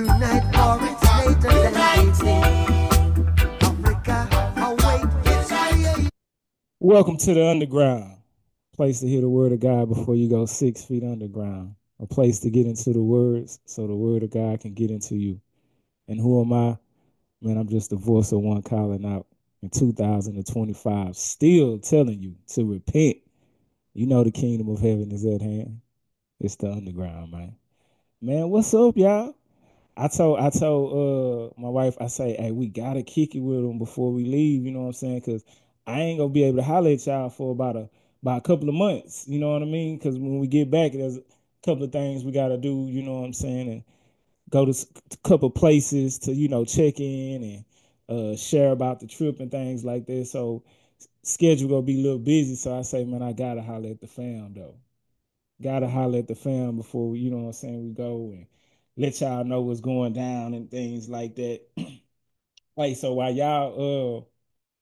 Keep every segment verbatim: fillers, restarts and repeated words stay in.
Unite for it's later than we think. Africa, await its creation. Welcome to the underground, place to hear the word of God before you go six feet underground. A place to get into the words so the word of God can get into you. And who am I? Man, I'm just the voice of one calling out in two thousand twenty-five, still telling you to repent. You know the kingdom of heaven is at hand. It's the underground, man. Man, what's up, y'all? I told I told uh my wife, I say, hey, we gotta kick it with them before we leave, you know what I'm saying? Cause I ain't gonna be able to holler at y'all for about a about a couple of months, you know what I mean? Cause when we get back, there's a couple of things we gotta do, you know what I'm saying, and go to a couple places to, you know, check in and uh share about the trip and things like that. So schedule gonna be a little busy. So I say, man, I gotta holler at the fam though. Gotta holler at the fam before we, you know what I'm saying, we go and let y'all know what's going down and things like that. Like, so while y'all, uh,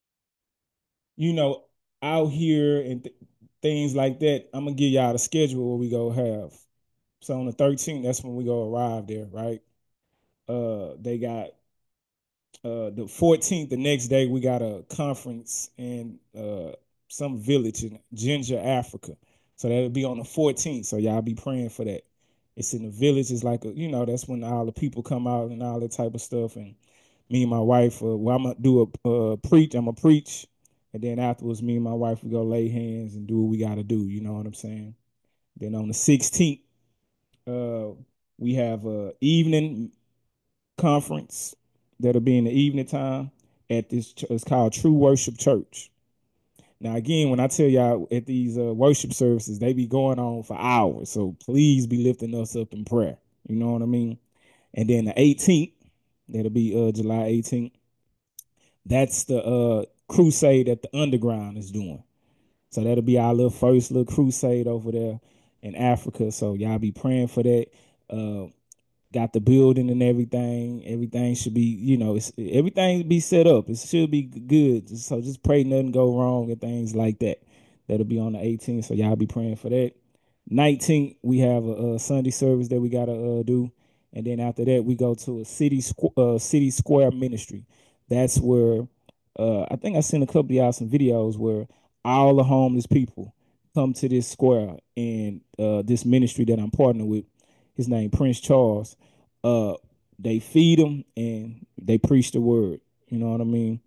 you know, out here and th- things like that, I'm gonna give y'all the schedule what we go have. So on the thirteenth, that's when we go arrive there, right? Uh, they got uh the fourteenth, the next day, we got a conference in uh some village in Ginger, Africa. So that'll be on the fourteenth. So y'all be praying for that. It's in the village. It's like a, you know, that's when all the people come out and all that type of stuff. And me and my wife, uh, well, I'm gonna do a uh, preach. I'm gonna preach, and then afterwards, me and my wife we go lay hands and do what we gotta do. You know what I'm saying? Then on the sixteenth, uh, we have a evening conference that'll be in the evening time at this. It's called True Worship Church. Now, again, when I tell y'all at these uh, worship services, they be going on for hours. So please be lifting us up in prayer. You know what I mean? And then the eighteenth, that'll be uh, July eighteenth. That's the uh, crusade that the underground is doing. So that'll be our little first little crusade over there in Africa. So y'all be praying for that. Uh, got the building and everything. Everything should be, you know, it's everything be set up. It should be good. So just pray nothing go wrong and things like that. That'll be on the eighteenth. So y'all be praying for that. nineteenth, we have a, a Sunday service that we gotta uh, do, and then after that, we go to a city squ- uh, city square ministry. That's where uh, I think I sent a couple of y'all some videos where all the homeless people come to this square and uh, this ministry that I'm partnering with. His name Prince Charles. Uh, they feed them and they preach the word. You know what I mean?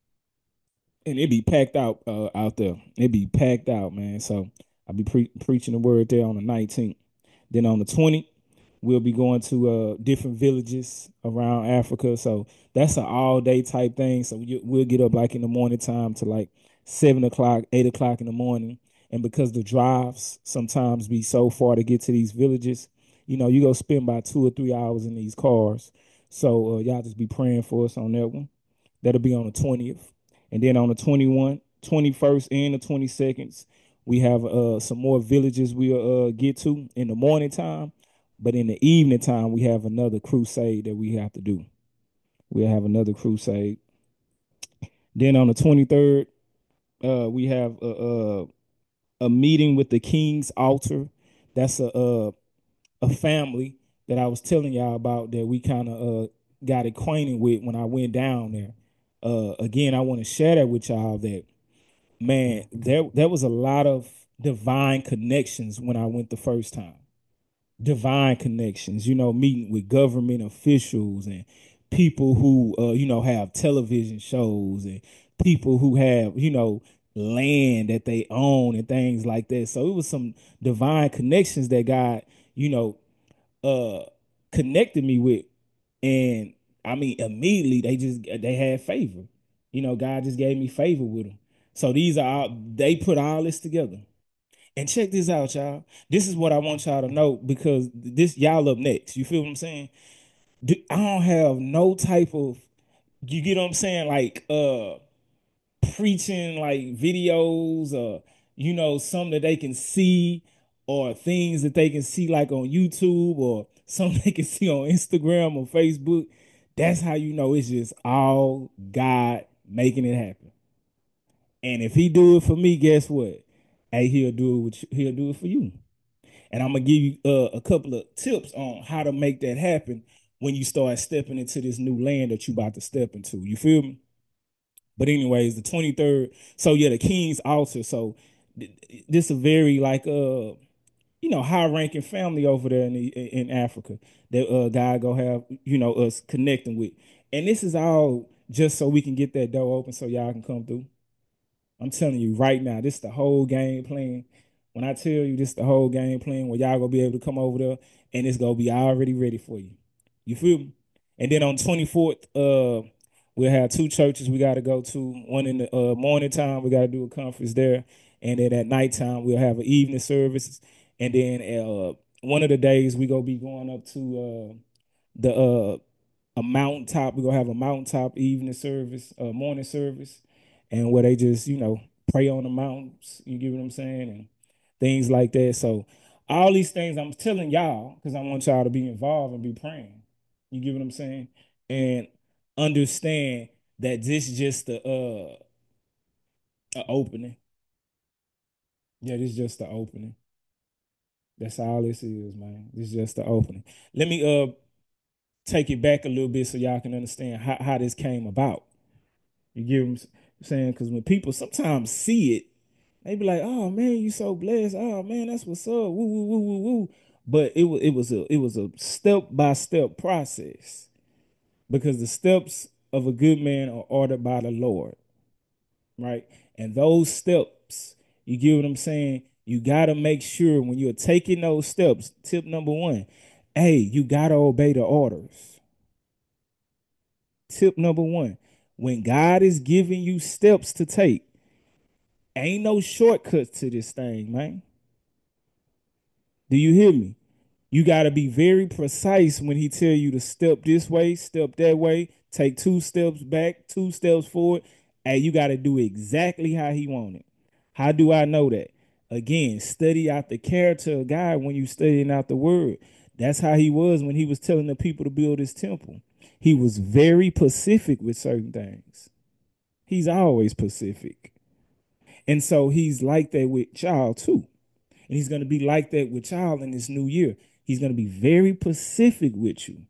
And it be packed out uh, out there. It be packed out, man. So I'll be pre- preaching the word there on the nineteenth. Then on the twentieth, we'll be going to uh, different villages around Africa. So that's an all day type thing. So we, we'll get up like in the morning time to like seven o'clock, eight o'clock in the morning. And because the drives sometimes be so far to get to these villages, you know, you go spend about two or three hours in these cars. So uh, y'all just be praying for us on that one. That'll be on the twentieth. And then on the twenty-first, twenty-first, and the twenty-second, we have uh, some more villages we'll uh, get to in the morning time. But in the evening time, we have another crusade that we have to do. We'll have another crusade. Then on the twenty-third, uh, we have a, a, a meeting with the King's Altar. That's a, a, a family that I was telling y'all about that we kind of uh, got acquainted with when I went down there. Uh, again, I want to share that with y'all that man, there there was a lot of divine connections when I went the first time. Divine connections, you know, meeting with government officials and people who uh, you know, have television shows and people who have, you know, land that they own and things like that. So it was some divine connections that God, you know, uh connected me with. And I mean, immediately they just they had favor. You know, God just gave me favor with them. So these are all, they put all this together. And check this out, y'all. This is what I want y'all to know because this y'all up next. You feel what I'm saying? Do, I don't have no type of, you get what I'm saying, like uh preaching like videos or, you know, something that they can see, or things that they can see like on YouTube, or something they can see on Instagram or Facebook. That's how you know it's just all God making it happen. And if he do it for me, guess what? Hey, he'll do it with you, he'll do it for you. And I'm gonna give you uh, a couple of tips on how to make that happen when you start stepping into this new land that you about to step into. You feel me? But anyways, the twenty-third. So yeah, the King's Altar. So this a very like uh you know high ranking family over there in the, in Africa that uh God go have you know us connecting with, and this is all just so we can get that door open so y'all can come through. I'm telling you right now, this is the whole game plan. When I tell you this is the whole game plan, where y'all gonna be able to come over there and it's gonna be already ready for you. You feel me? And then on twenty-fourth, uh, we'll have two churches we gotta go to. One in the uh, morning time, we gotta do a conference there, and then at nighttime we'll have an evening service. And then uh, one of the days we gonna be going up to uh, the uh, a mountaintop. We're gonna have a mountaintop evening service, uh, morning service, and where they just, you know, pray on the mountains, you get what I'm saying, and things like that. So all these things I'm telling y'all, because I want y'all to be involved and be praying. You get what I'm saying? And understand that this is just the uh a opening. Yeah, this is just the opening. That's all this is, man. This is just the opening. Let me uh take it back a little bit so y'all can understand how, how this came about. You get what I'm saying? Because when people sometimes see it, they be like, "Oh man, you so blessed. Oh man, that's what's up." Woo woo woo woo woo. But it was it was a it was a step by step process because the steps of a good man are ordered by the Lord, right? And those steps, you get what I'm saying? You got to make sure when you're taking those steps. Tip number one, hey, you got to obey the orders. Tip number one, when God is giving you steps to take, ain't no shortcuts to this thing, man. Do you hear me? You got to be very precise when he tell you to step this way, step that way, take two steps back, two steps forward, and you got to do exactly how he want it. How do I know that? Again, study out the character of God when you studying out the word. That's how he was when he was telling the people to build his temple. He was very specific with certain things. He's always specific. And so he's like that with y'all too. And he's going to be like that with y'all in this new year. He's going to be very specific with you.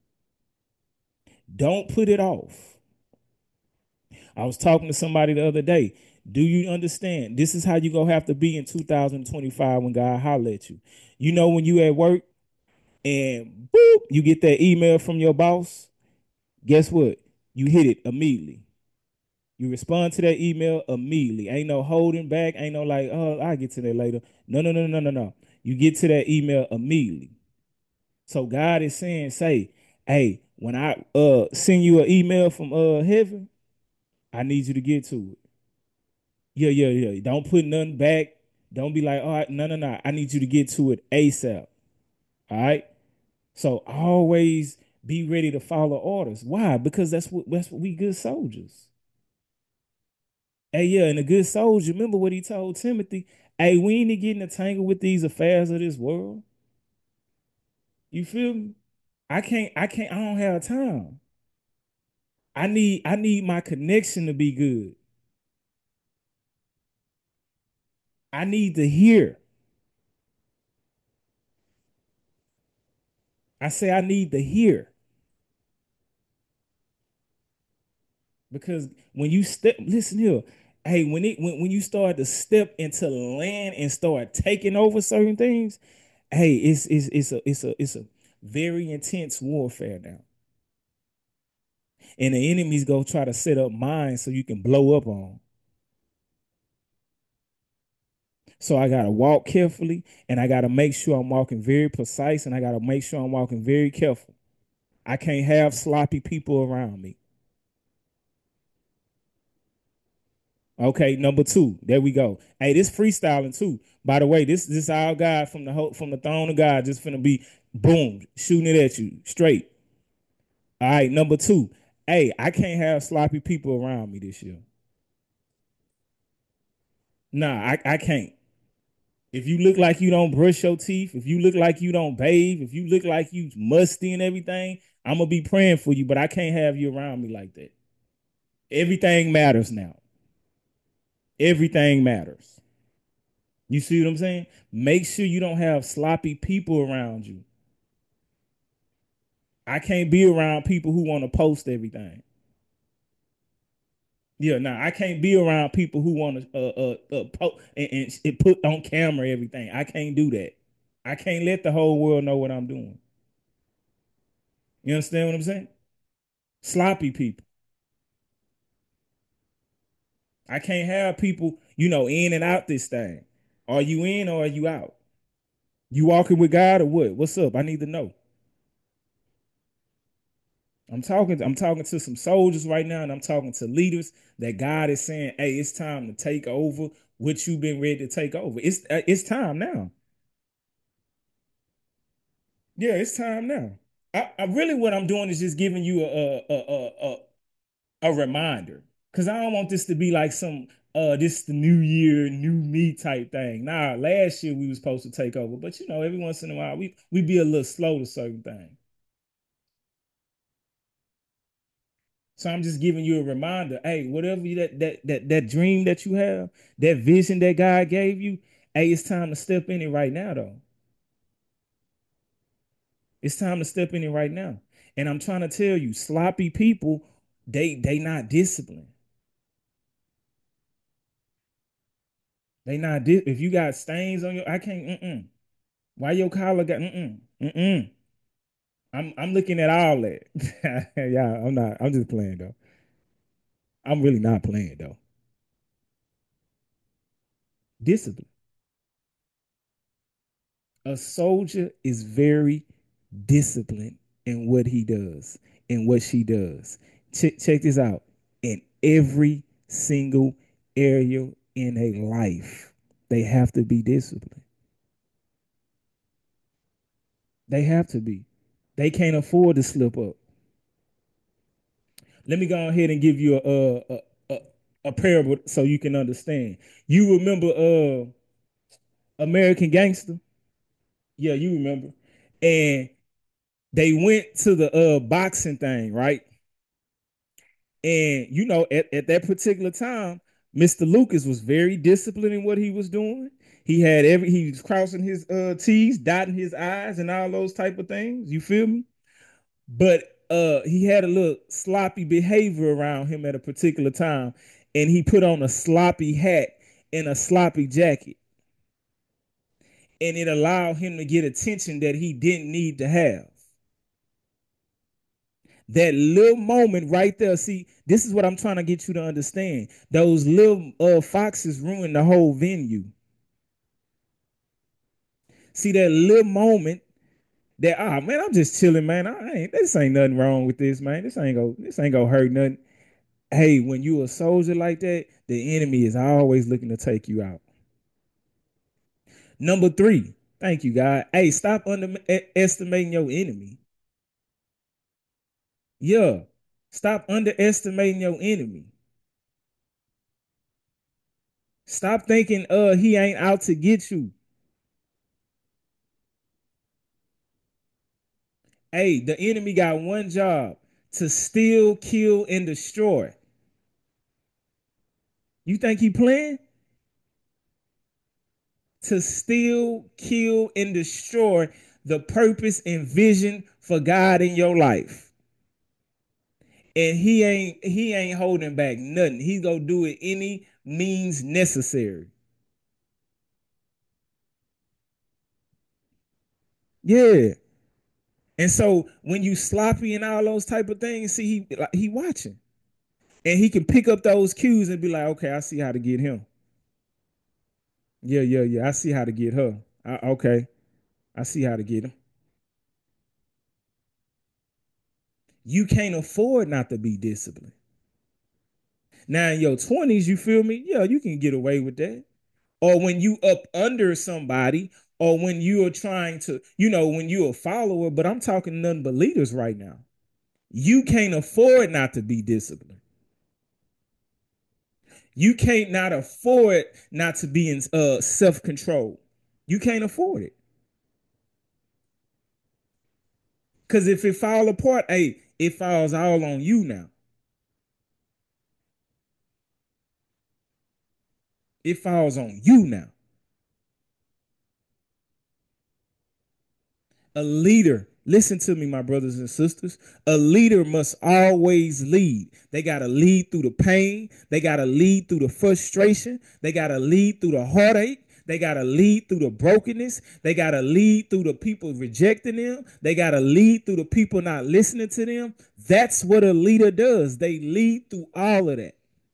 Don't put it off. I was talking to somebody the other day. Do you understand? This is how you going to have to be in two thousand twenty-five when God holler at you. You know, when you at work and boop, you get that email from your boss, guess what? You hit it immediately. You respond to that email immediately. Ain't no holding back. Ain't no like, oh, I'll get to that later. No, no, no, no, no, no. You get to that email immediately. So God is saying, say, hey, when I uh send you an email from uh heaven, I need you to get to it. Yeah, yeah, yeah. Don't put nothing back. Don't be like, all right, no, no, no. I need you to get to it ASAP. All right. So always be ready to follow orders. Why? Because that's what that's what we good soldiers. Hey, yeah, and a good soldier, remember what he told Timothy? Hey, we ain't getting entangled with these affairs of this world. You feel me? I can't, I can't, I don't have time. I need, I need my connection to be good. I need to hear. I say I need to hear. Because when you step, listen here, hey, when it when, when you start to step into land and start taking over certain things, hey, it's it's it's a it's a it's a very intense warfare now. And the enemies go try to set up mines so you can blow up on. So I gotta walk carefully, and I gotta make sure I'm walking very precise, and I gotta make sure I'm walking very careful. I can't have sloppy people around me. Okay, number two. There we go. Hey, this freestyling too. By the way, this this our guy from the ho- from the throne of God just finna be boom shooting it at you straight. All right, number two. Hey, I can't have sloppy people around me this year. Nah, I, I can't. If you look like you don't brush your teeth, if you look like you don't bathe, if you look like you musty and everything, I'm gonna be praying for you, but I can't have you around me like that. Everything matters now. Everything matters. You see what I'm saying? Make sure you don't have sloppy people around you. I can't be around people who want to post everything. Yeah, nah, I can't be around people who want to uh uh, uh po- and, and, and put on camera everything. I can't do that. I can't let the whole world know what I'm doing. You understand what I'm saying? Sloppy people. I can't have people, you know, in and out this thing. Are you in or are you out? You walking with God or what? What's up? I need to know. I'm talking. I'm talking to some soldiers right now, and I'm talking to leaders that God is saying, "Hey, it's time to take over what you've been ready to take over. It's uh, it's time now. Yeah, it's time now. I, I really what I'm doing is just giving you a a a a, a reminder because I don't want this to be like some uh this the new year, new me type thing. Nah, last year we was supposed to take over, but you know, every once in a while we we be a little slow to certain things. So I'm just giving you a reminder. Hey, whatever you, that that that that dream that you have, that vision that God gave you, hey, it's time to step in it right now, though. It's time to step in it right now. And I'm trying to tell you, sloppy people, they they not disciplined. They not di- if you got stains on your, I can't. Mm-mm. Why your collar got? Mm-mm. Mm-mm. I'm I'm looking at all that. Yeah, I'm not. I'm just playing though. I'm really not playing though. Discipline. A soldier is very disciplined in what he does and what she does. Check, check this out. In every single area in a life, they have to be disciplined. They have to be. They can't afford to slip up. Let me go ahead and give you a a, a, a parable so you can understand. You remember uh American Gangster? Yeah, you remember. And they went to the uh boxing thing, right? And you know, at, at that particular time, Mister Lucas was very disciplined in what he was doing. He had every he was crossing his uh T's, dotting his I's, and all those type of things. You feel me? But uh he had a little sloppy behavior around him at a particular time, and he put on a sloppy hat and a sloppy jacket, and it allowed him to get attention that he didn't need to have. That little moment right there. See, this is what I'm trying to get you to understand. Those little uh, foxes ruin the whole venue. See that little moment that ah man, I'm just chilling, man. I ain't this ain't nothing wrong with this, man. This ain't go this ain't gonna hurt nothing. Hey, when you a soldier like that, the enemy is always looking to take you out. Number three, thank you, God. Hey, stop underestimating your enemy. Yeah, stop underestimating your enemy. Stop thinking uh he ain't out to get you. Hey, the enemy got one job to steal, kill, and destroy. You think he playing? To steal, kill, and destroy the purpose and vision for God in your life. And he ain't he ain't holding back nothing. He's gonna do it any means necessary. Yeah. And so when you sloppy and all those type of things, see he like, he watching. And he can pick up those cues and be like, okay, I see how to get him. Yeah, yeah, yeah. I see how to get her. I, okay. I see how to get him. You can't afford not to be disciplined. Now in your twenties, you feel me? Yeah, you can get away with that. Or when you up under somebody, or when you are trying to, you know, when you're a follower, but I'm talking nothing but leaders right now. You can't afford not to be disciplined. You can't not afford not to be in uh, self-control. You can't afford it. Cause if it fall apart, hey, it falls all on you now. It falls on you now. A leader. Listen to me, my brothers and sisters. A leader must always lead. They got to lead through the pain. They got to lead through the frustration. They got to lead through the heartache. They got to lead through the brokenness. They got to lead through the people rejecting them. They got to lead through the people not listening to them. That's what a leader does. They lead through all of that.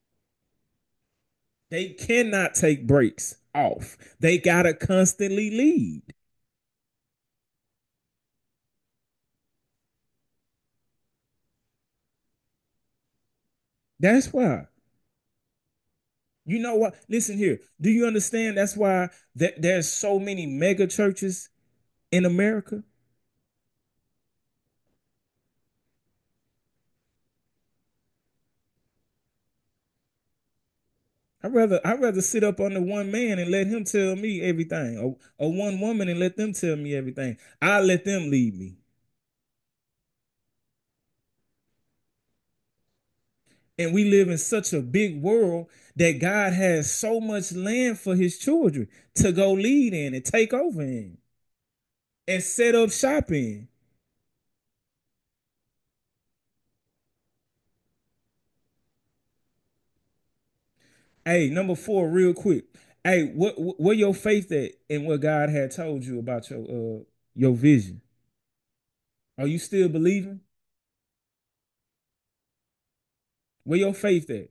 They cannot take breaks off. They got to constantly lead. That's why. You know what? Listen here. Do you understand? That's why th- there's so many mega churches in America. I rather I rather sit up under one man and let him tell me everything, or, or one woman and let them tell me everything. I let them lead me. And we live in such a big world that God has so much land for his children to go lead in and take over in and set up shop in. Hey, number four, real quick. Hey, what where your faith at in what God had told you about your uh your vision? Are you still believing? Where your faith at?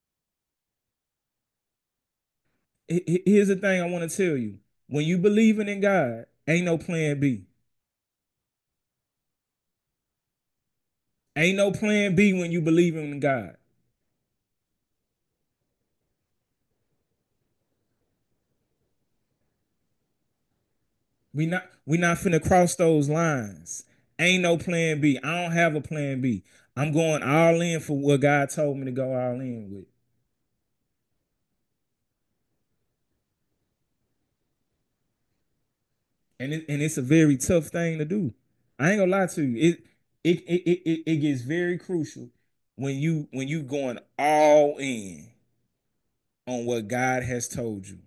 Here's the thing I want to tell you. When you believing in God, ain't no plan B. Ain't no plan B when you believing in God. We not we not finna cross those lines. Ain't no plan B. I don't have a plan B. I'm going all in for what God told me to go all in with. And it, and it's a very tough thing to do. I ain't gonna lie to you. It it it it, it, it gets very crucial when you when you going all in on what God has told you.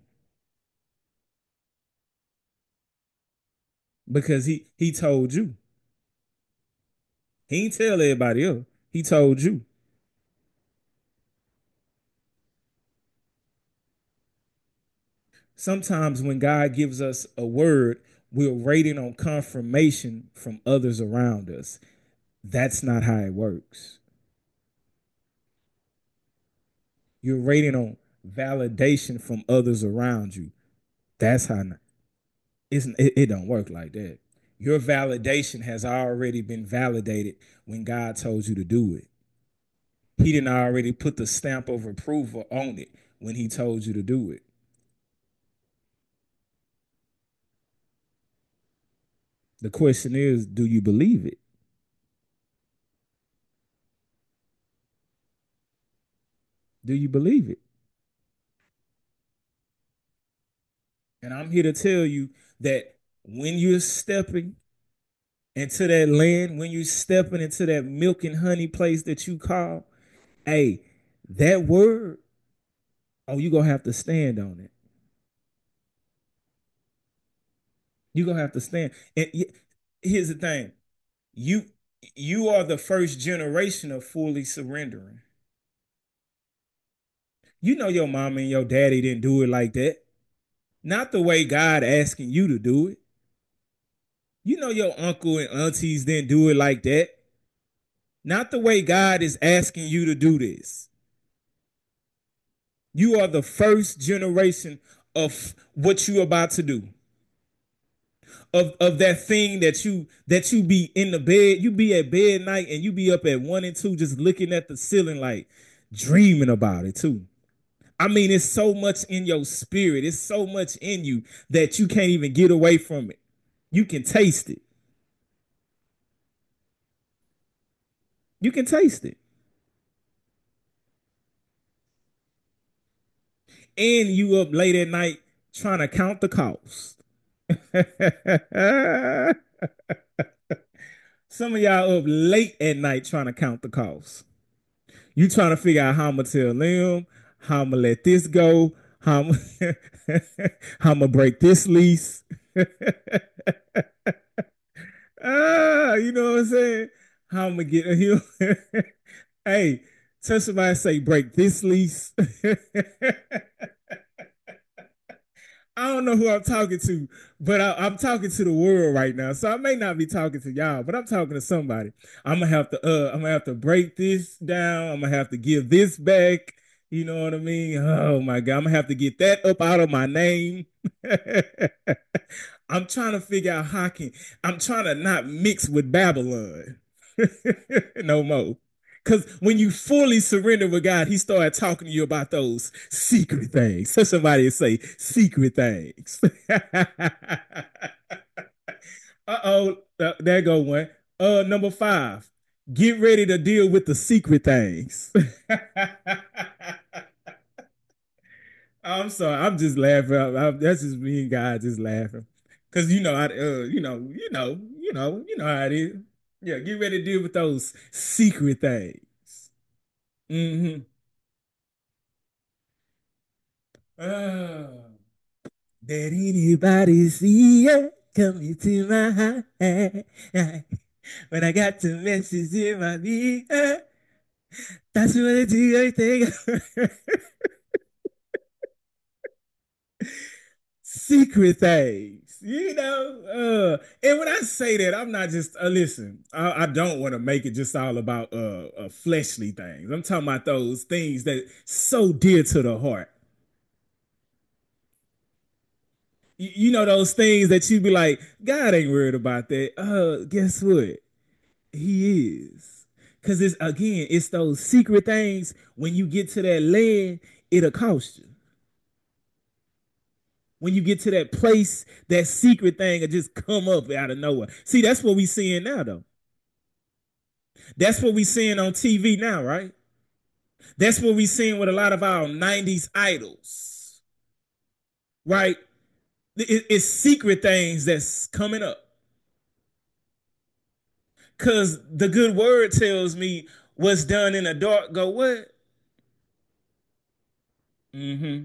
Because he he told you. He ain't tell everybody else. He told you. Sometimes when God gives us a word, we're waiting on confirmation from others around us. That's not how it works. You're waiting on validation from others around you. That's how it's, it, it don't work like that. Your validation has already been validated when God told you to do it. He didn't already put the stamp of approval on it when he told you to do it. The question is, do you believe it? Do you believe it? And I'm here to tell you that when you're stepping into that land, when you're stepping into that milk and honey place that you call, hey, that word, oh, you're gonna have to stand on it. You're gonna have to stand. And here's the thing. You you are the first generation of fully surrendering. You know your mama and your daddy didn't do it like that. Not the way God asking you to do it. You know your uncle and aunties didn't do it like that. Not the way God is asking you to do this. You are the first generation of what you about to do. Of, of that thing that you that you be in the bed, you be at bed night and you be up at one and two just looking at the ceiling like dreaming about it too. I mean, it's so much in your spirit, it's so much in you that you can't even get away from it. You can taste it. You can taste it. And you up late at night trying to count the cost. Some of y'all up late at night trying to count the costs. You trying to figure out how I'm gonna tell them, how I'm gonna let this go, how I'm, how I'm gonna break this lease. Ah, you know what I'm saying? How I'm gonna get a heel. Hey, tell somebody say break this lease. I don't know who I'm talking to, but I, I'm talking to the world right now. So I may not be talking to y'all, but I'm talking to somebody. I'm gonna have to uh I'm gonna have to break this down. I'm gonna have to give this back. You know what I mean? Oh my God, I'm gonna have to get that up out of my name. I'm trying to figure out how I can I'm trying to not mix with Babylon no more. Because when you fully surrender with God, He started talking to you about those secret things. So somebody say secret things. Uh-oh, uh, there go one. Uh, number five, get ready to deal with the secret things. I'm sorry, I'm just laughing. I'm, that's just me and God just laughing. Cause you know, I, uh, you know, you know, you know, you know how it is. Yeah, get ready to deal with those secret things. Mm-hmm. Oh. Did anybody see it coming to my heart? When I got the message in my ear, that's what I do, I think. Secret things, you know. Uh, and when I say that, I'm not just uh, listen. I, I don't want to make it just all about uh, uh, fleshly things. I'm talking about those things that so dear to the heart. You, you know those things that you be like, God ain't worried about that. Uh, guess what? He is. Cause it's again, it's those secret things. When you get to that land, it'll cost you. When you get to that place, that secret thing will just come up out of nowhere. See, that's what we seeing now, though. That's what we seeing on T V now, right? That's what we seeing with a lot of our nineties idols, right? It, it's secret things that's coming up. Cause the good word tells me what's done in the dark go what? Mm-hmm.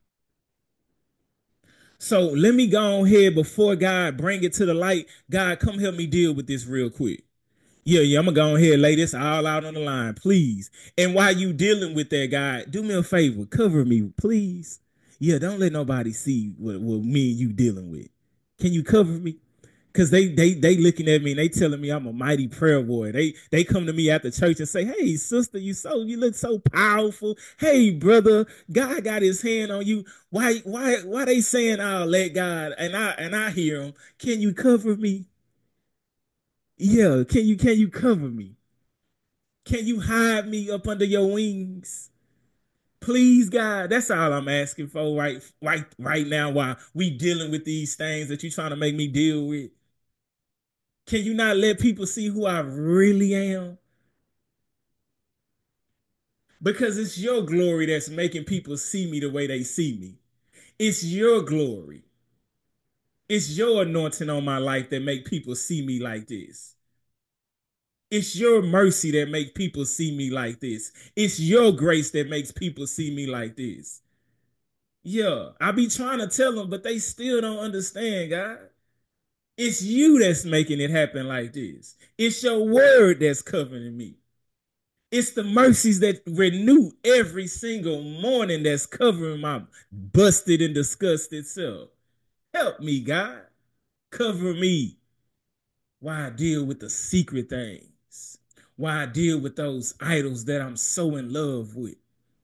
So let me go on here before God bring it to the light. God, come help me deal with this real quick. Yeah, yeah, I'm gonna go on here and lay this all out on the line, please. And while you dealing with that, God, do me a favor, cover me, please. Yeah, don't let nobody see what, what me and you dealing with. Can you cover me? Cause they they they looking at me and they telling me I'm a mighty prayer boy. They they come to me at the church and say, "Hey, sister, you so you look so powerful. Hey, brother, God got His hand on you. Why why why they saying I'll let God?" And I and I hear them. Can you cover me? Yeah, can you can you cover me? Can you hide me up under your wings? Please, God. That's all I'm asking for right right right now while we dealing with these things that you're trying to make me deal with. Can you not let people see who I really am? Because it's your glory that's making people see me the way they see me. It's your glory. It's your anointing on my life that make people see me like this. It's your mercy that makes people see me like this. It's your grace that makes people see me like this. Yeah, I be trying to tell them, but they still don't understand, God. It's you that's making it happen like this. It's your word that's covering me. It's the mercies that renew every single morning that's covering my busted and disgusted self. Help me, God. Cover me while I deal with the secret things. While I deal with those idols that I'm so in love with.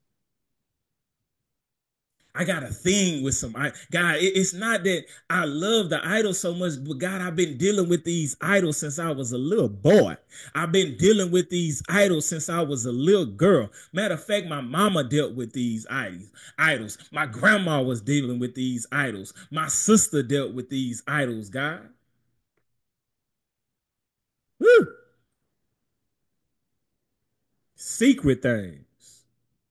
I got a thing with some God. It's not that I love the idols so much, but God, I've been dealing with these idols since I was a little boy. I've been dealing with these idols since I was a little girl. Matter of fact, my mama dealt with these idols. My grandma was dealing with these idols. My sister dealt with these idols, God. Woo! Secret things.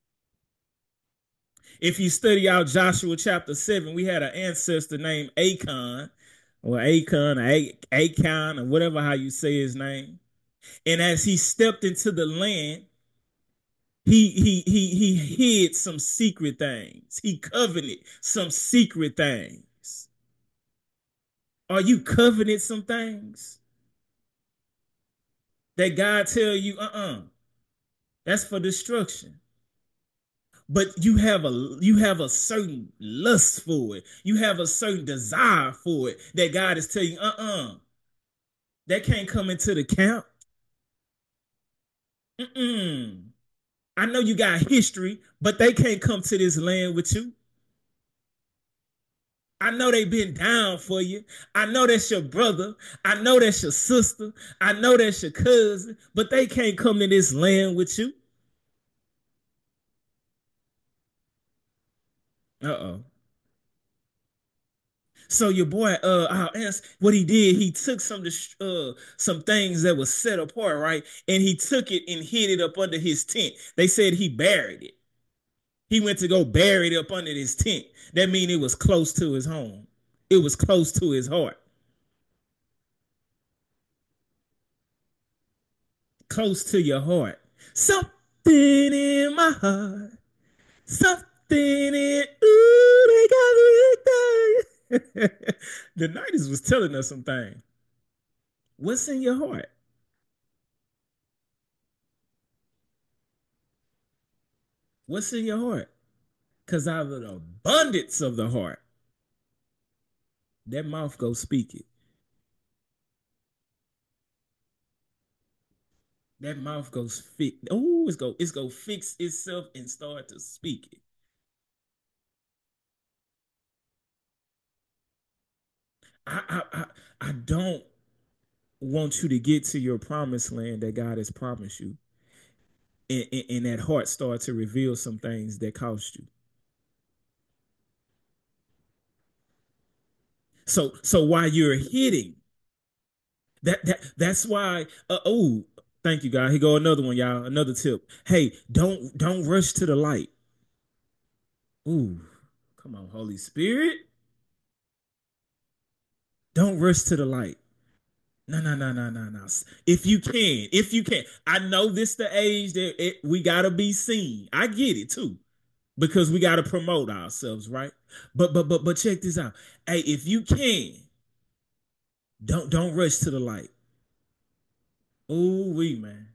If you study out Joshua chapter seven, we had an ancestor named Achan, or Achan, or Achan, or whatever how you say his name. And as he stepped into the land, he he he he hid some secret things. He covenanted some secret things. Are you covenant some things? that God tell you, uh-uh, that's for destruction. But you have a you have a certain lust for it. You have a certain desire for it that God is telling you, uh-uh, that can't come into the camp. Mm-mm. I know you got history, but they can't come to this land with you. I know they've been down for you. I know that's your brother. I know that's your sister. I know that's your cousin, but they can't come to this land with you. Uh-oh. So your boy, uh, I'll ask what he did. He took some uh some things that was set apart, right? And he took it and hid it up under his tent. They said he buried it. He went to go bury it up under his tent. That means it was close to his home. It was close to his heart. Close to your heart. Something in my heart. Something in ooh, they got me hooked. The nineties was telling us some things. What's in your heart? What's in your heart? Because out of the abundance of the heart, that mouth go speak it. That mouth goes fix. Oh, it's go it's go fix itself and start to speak it. I I I, I don't want you to get to your promised land that God has promised you, and, and, and that heart start to reveal some things that cost you. So so while you're hitting that that that's why. Uh, oh, thank you, God. Here go another one, y'all. Another tip. Hey, don't don't rush to the light. Ooh, come on, Holy Spirit. Don't rush to the light. No, no, no, no, no, no. If you can, if you can. I know this the age that it, we gotta be seen. I get it too, because we gotta promote ourselves, right? But but but but check this out. Hey, if you can, don't don't rush to the light. Oh, we man.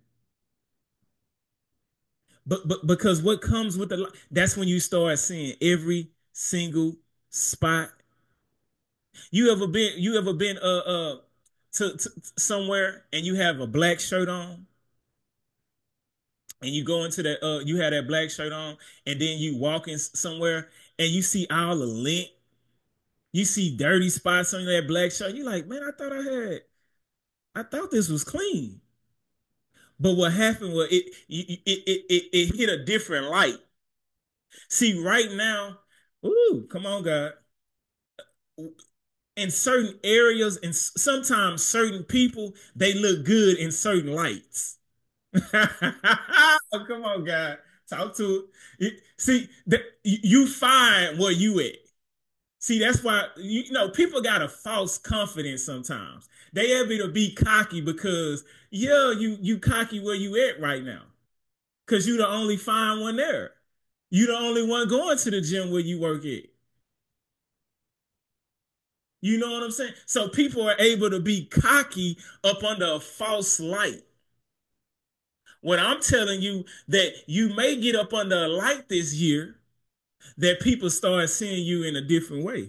But but because what comes with the light, that's when you start seeing every single spot. You ever been you ever been uh uh to, to somewhere and you have a black shirt on and you go into that uh you have that black shirt on and then you walk in somewhere and you see all the lint, you see dirty spots on that black shirt. You're like, man, I thought I had I thought this was clean. But what happened was it it it it, it hit a different light. See, right now, ooh, come on, God. In certain areas and sometimes certain people, they look good in certain lights. Oh, come on, God. Talk to it. See, the, you find where you at. See, that's why you know people got a false confidence sometimes. They able to be cocky because yeah, you you cocky where you at right now. Cause you the only fine one there. You the only one going to the gym where you work at. You know what I'm saying? So people are able to be cocky up under a false light. When I'm telling you that you may get up under a light this year, that people start seeing you in a different way.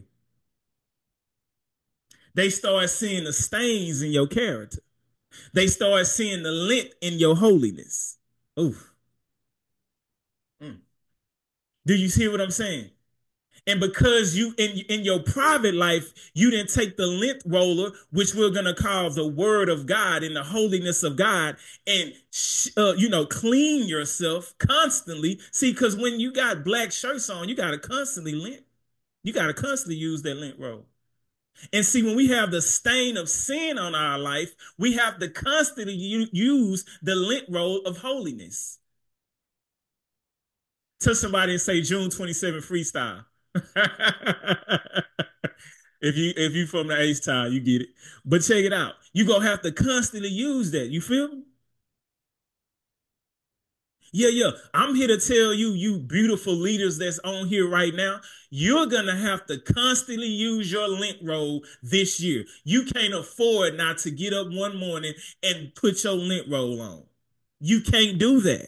They start seeing the stains in your character. They start seeing the lint in your holiness. Oof. Mm. Do you see what I'm saying? And because you in in your private life, you didn't take the lint roller, which we're gonna call the word of God and the holiness of God, and uh, you know, clean yourself constantly. See, because when you got black shirts on, you gotta constantly lint. You gotta constantly use that lint roll. And see, when we have the stain of sin on our life, we have to constantly use the lint roll of holiness. Touch somebody and say June twenty-seventh freestyle. if you if you from the H town, you get it. But check it out. You gonna have to constantly use that. You feel me? Yeah, yeah. I'm here to tell you, you beautiful leaders that's on here right now, you're going to have to constantly use your lint roll this year. You can't afford not to get up one morning and put your lint roll on. You can't do that.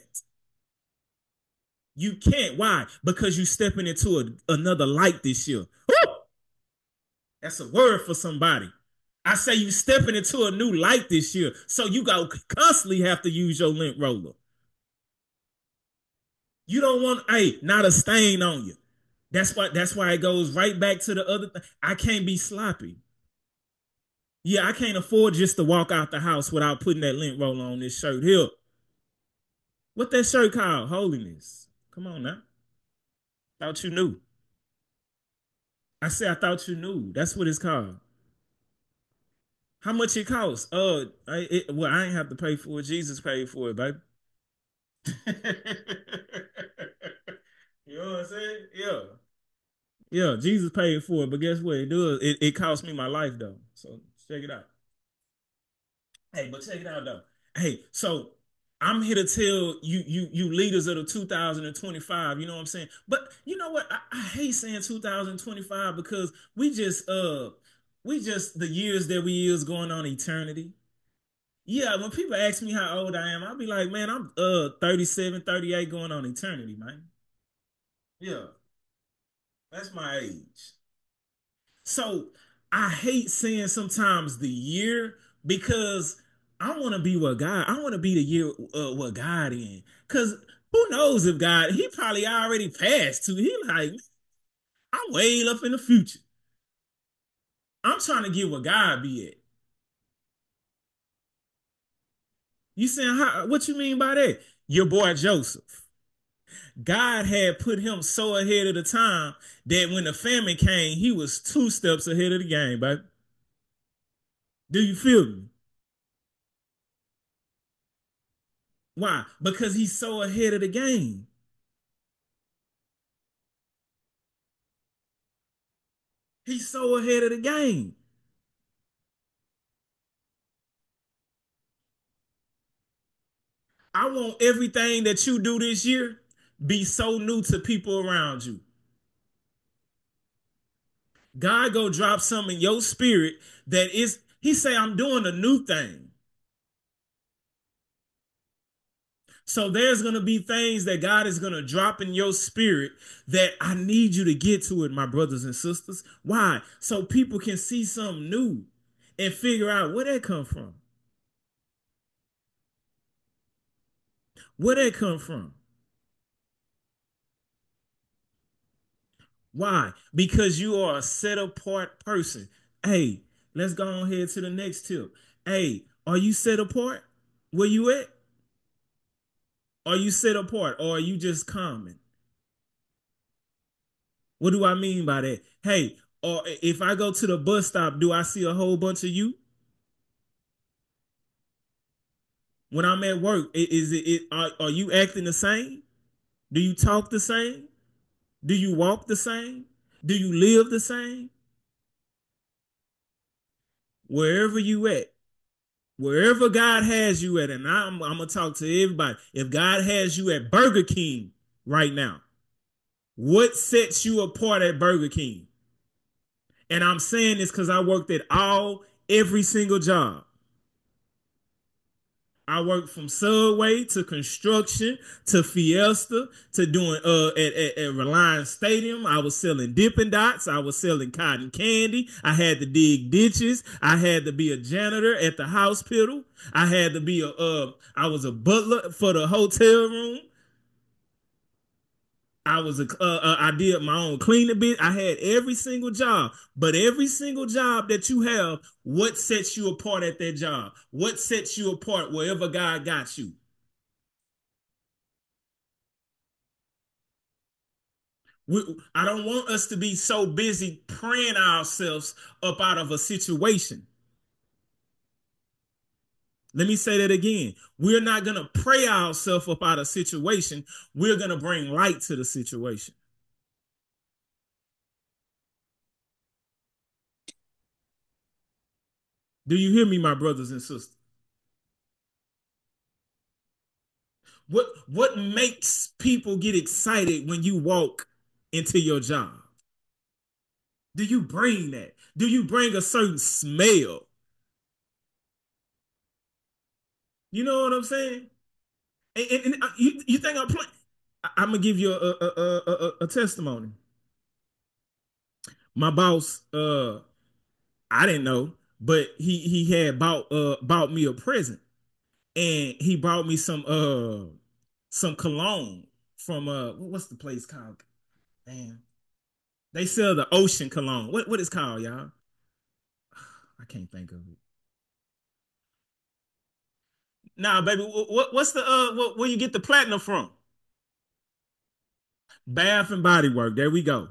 You can't. Why? Because you stepping into a, another light this year. Woo! That's a word for somebody. I say you stepping into a new light this year. So you got to constantly have to use your lint roller. You don't want, hey, not a stain on you. That's why that's why it goes right back to the other thing. I can't be sloppy. Yeah, I can't afford just to walk out the house without putting that lint roller on this shirt here. What that shirt called? Holiness. Come on now. Thought you knew. I said I thought you knew. That's what it's called. How much it costs? Uh, I, it, well, I ain't have to pay for it. Jesus paid for it, baby. You know what I'm saying? Yeah. Yeah, Jesus paid for it, but guess what? It does. It, it cost me my life though. So check it out. Hey, but check it out though. Hey, so I'm here to tell you, you, you leaders of the two thousand twenty-five. You know what I'm saying? But you know what? I, I hate saying two thousand twenty-five because we just uh we just the years that we is going on eternity. Yeah, when people ask me how old I am, I'll be like, man, I'm uh thirty-seven, thirty-eight going on eternity, man. Yeah, that's my age. So I hate saying sometimes the year because I want to be what God, I want to be the year uh, what God in. Because who knows if God, he probably already passed to. He like, I'm way up in the future. I'm trying to get where God be at. You saying, how, what you mean by that? Your boy Joseph. God had put him so ahead of the time that when the famine came, he was two steps ahead of the game, baby. Do you feel me? Why? Because he's so ahead of the game. He's so ahead of the game. I want everything that you do this year be so new to people around you. God go drop something in your spirit that is, he say, I'm doing a new thing. So there's going to be things that God is going to drop in your spirit that I need you to get to it, my brothers and sisters. Why? So people can see something new and figure out where that come from. Where that come from? Why? Because you are a set apart person. Hey, let's go on here to the next tip. Hey, are you set apart? Where you at? Are you set apart or are you just common? What do I mean by that? Hey, or if I go to the bus stop, do I see a whole bunch of you? When I'm at work, is it, it are, are you acting the same? Do you talk the same? Do you walk the same? Do you live the same? Wherever you at, wherever God has you at, and I'm, I'm gonna talk to everybody. If God has you at Burger King right now, what sets you apart at Burger King? And I'm saying this because I worked at all every single job. I worked from Subway to construction to Fiesta to doing uh at, at, at Reliance Stadium. I was selling Dippin' Dots. I was selling cotton candy. I had to dig ditches. I had to be a janitor at the hospital. I had to be a uh I was a butler for the hotel room. I was a uh, uh, I did my own cleaning bit. I had every single job, but every single job that you have, what sets you apart at that job? What sets you apart wherever God got you? We, I don't want us to be so busy praying ourselves up out of a situation. Let me say that again. We're not going to pray ourselves up out of a situation. We're going to bring light to the situation. Do you hear me, my brothers and sisters? What what makes people get excited when you walk into your job? Do you bring that? Do you bring a certain smell? You know what I'm saying? And, and, and uh, you, you think I'm playing? I'm gonna give you a, a, a, a, a testimony. My boss, uh, I didn't know, but he he had bought uh bought me a present, and he brought me some uh some cologne from uh what's the place called? Man, they sell the Ocean cologne. What what is it called, y'all? I can't think of it. Nah, baby, what what's the uh what, where you get the platinum from? Bath and Body Work. There we go.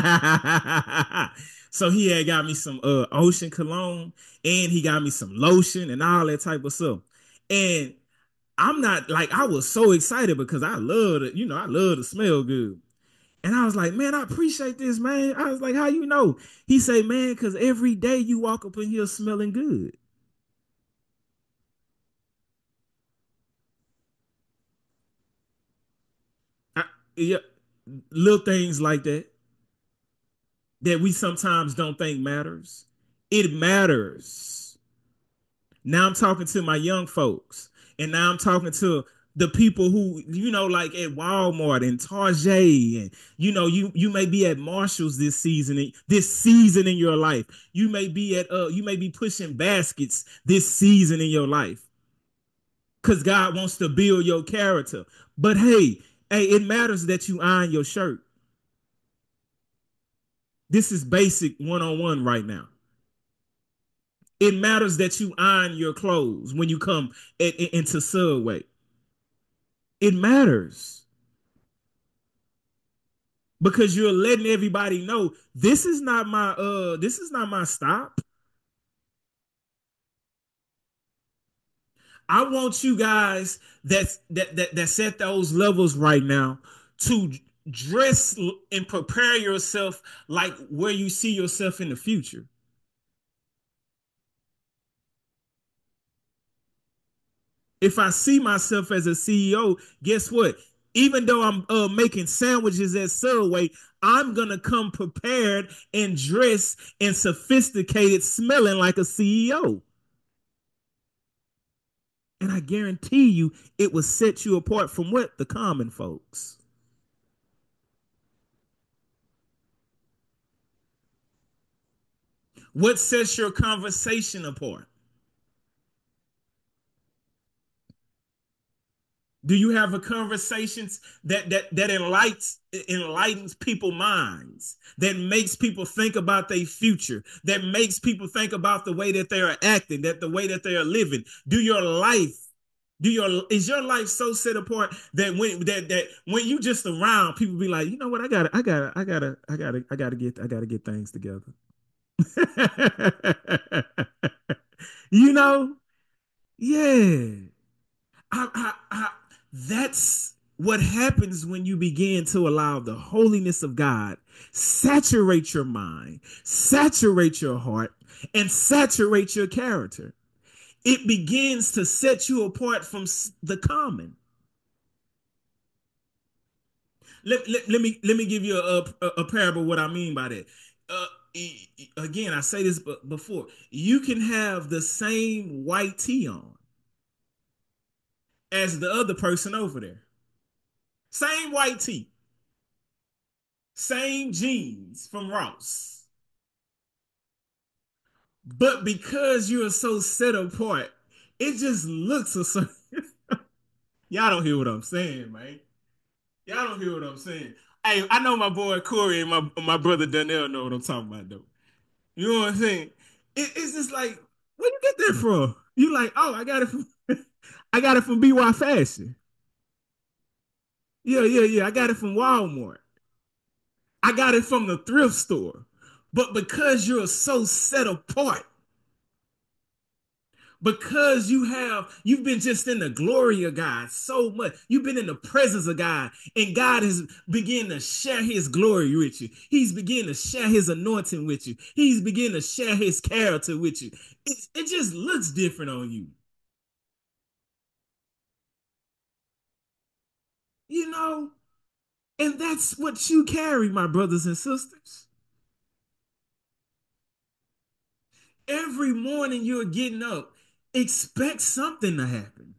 So he had got me some uh Ocean cologne, and he got me some lotion and all that type of stuff. And I'm not like I was so excited because I love it, you know, I love to smell good. And I was like, man, I appreciate this, man. I was like, how you know? He said, man, because every day you walk up in here smelling good. I, yeah, little things like that that we sometimes don't think matters. It matters. Now I'm talking to my young folks, and now I'm talking to the people who, you know, like at Walmart and Target, and you know, you you may be at Marshalls this season, this season in your life. You may be at uh, you may be pushing baskets this season in your life, because God wants to build your character. But hey, hey, it matters that you iron your shirt. This is basic one on one right now. It matters that you iron your clothes when you come at, at, into Subway. It matters because you're letting everybody know this is not my uh this is not my stop. I want you guys that that that that's at those levels right now to dress and prepare yourself like where you see yourself in the future. If I see myself as a C E O, guess what? Even though I'm uh, making sandwiches at Subway, I'm gonna come prepared and dressed and sophisticated, smelling like a C E O. And I guarantee you, it will set you apart from what the common folks. What sets your conversation apart? Do you have a conversations that that that enlightens enlightens people's minds, that makes people think about their future, that makes people think about the way that they are acting, that the way that they are living? Do your life, do your is your life so set apart that when that that when you just around, people be like, you know what, I gotta, I gotta, I gotta, I gotta, I gotta get, I gotta get things together. You know, yeah. I, I, I, that's what happens when you begin to allow the holiness of God saturate your mind, saturate your heart, and saturate your character. It begins to set you apart from the common. Let, let, let me let me give you a, a, a parable. What I mean by that. Uh, Again, I say this before. You can have the same white tee on as the other person over there. Same white tee, same jeans from Ross. But because you're so set apart, it just looks a certain. Y'all don't hear what I'm saying, man. Y'all don't hear what I'm saying. Hey, I know my boy Corey and my my brother Donnell know what I'm talking about, though. You know what I'm saying? It, it's just like, where you get that from? You like, oh, I got it from, I got it from B Y Fashion. Yeah, yeah, yeah. I got it from Walmart. I got it from the thrift store. But because you're so set apart, because you have you've been just in the glory of God so much, you've been in the presence of God, and God has begun to share his glory with you. He's beginning to share his anointing with you. He's beginning to share his character with you. It, it just looks different on you. You know, and that's what you carry, my brothers and sisters. Every morning you're getting up, expect something to happen.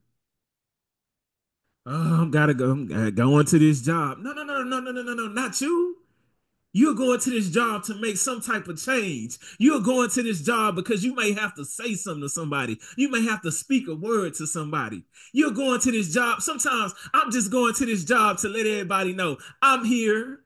Oh, I'm gotta go. I'm gotta go into this job. No, no, no, no, no, no, no, no, not you. You're going to this job to make some type of change. You're going to this job because you may have to say something to somebody. You may have to speak a word to somebody. You're going to this job. Sometimes I'm just going to this job to let everybody know I'm here.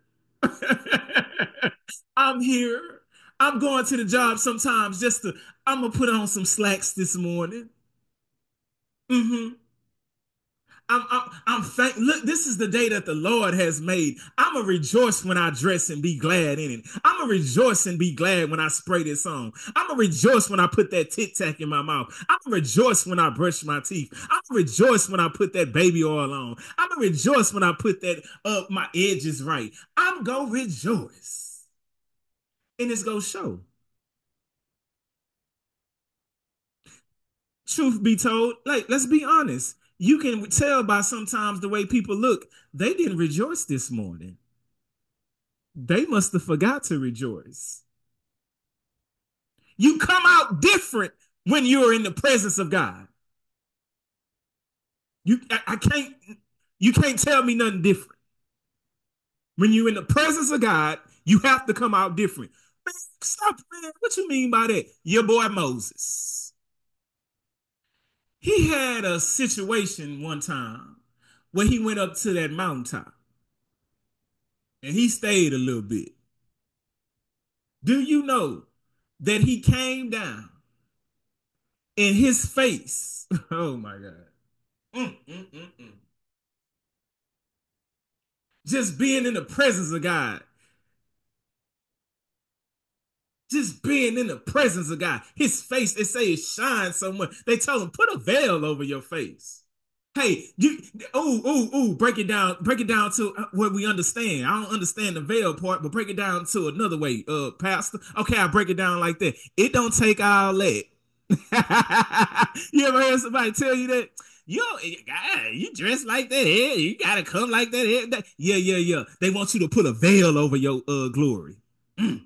I'm here. I'm going to the job sometimes just to, I'm going to put on some slacks this morning. Mm-hmm. I'm, I'm, I'm thank. Look, this is the day that the Lord has made. I'm a rejoice when I dress and be glad in it. I'm a rejoice and be glad when I spray this song. I'm a rejoice when I put that Tic Tac in my mouth. I'm a rejoice when I brush my teeth. I'm a rejoice when I put that baby oil on. I'm a rejoice when I put that uh my edges right. I'm gonna rejoice, and it's gonna show. Truth be told, like let's be honest. You can tell by sometimes the way people look, they didn't rejoice this morning. They must have forgot to rejoice. You come out different when you're in the presence of God. You I, I can't you can't tell me nothing different. When you're in the presence of God, you have to come out different. Man, stop, man. What you mean by that? Your boy Moses. He had a situation one time where he went up to that mountaintop and he stayed a little bit. Do you know that he came down and his face? Oh my God. Mm, mm, mm, mm. Just being in the presence of God. Just being in the presence of God. His face, they say it shines so much. They tell him, put a veil over your face. Hey, you, ooh, ooh, ooh, break it down, break it down to what we understand. I don't understand the veil part, but break it down to another way, uh, Pastor. Okay, I break it down like that. It don't take all that. You ever heard somebody tell you that? You, you dress like that, yeah, you gotta come like that, yeah, yeah, yeah. They want you to put a veil over your uh glory. Mm.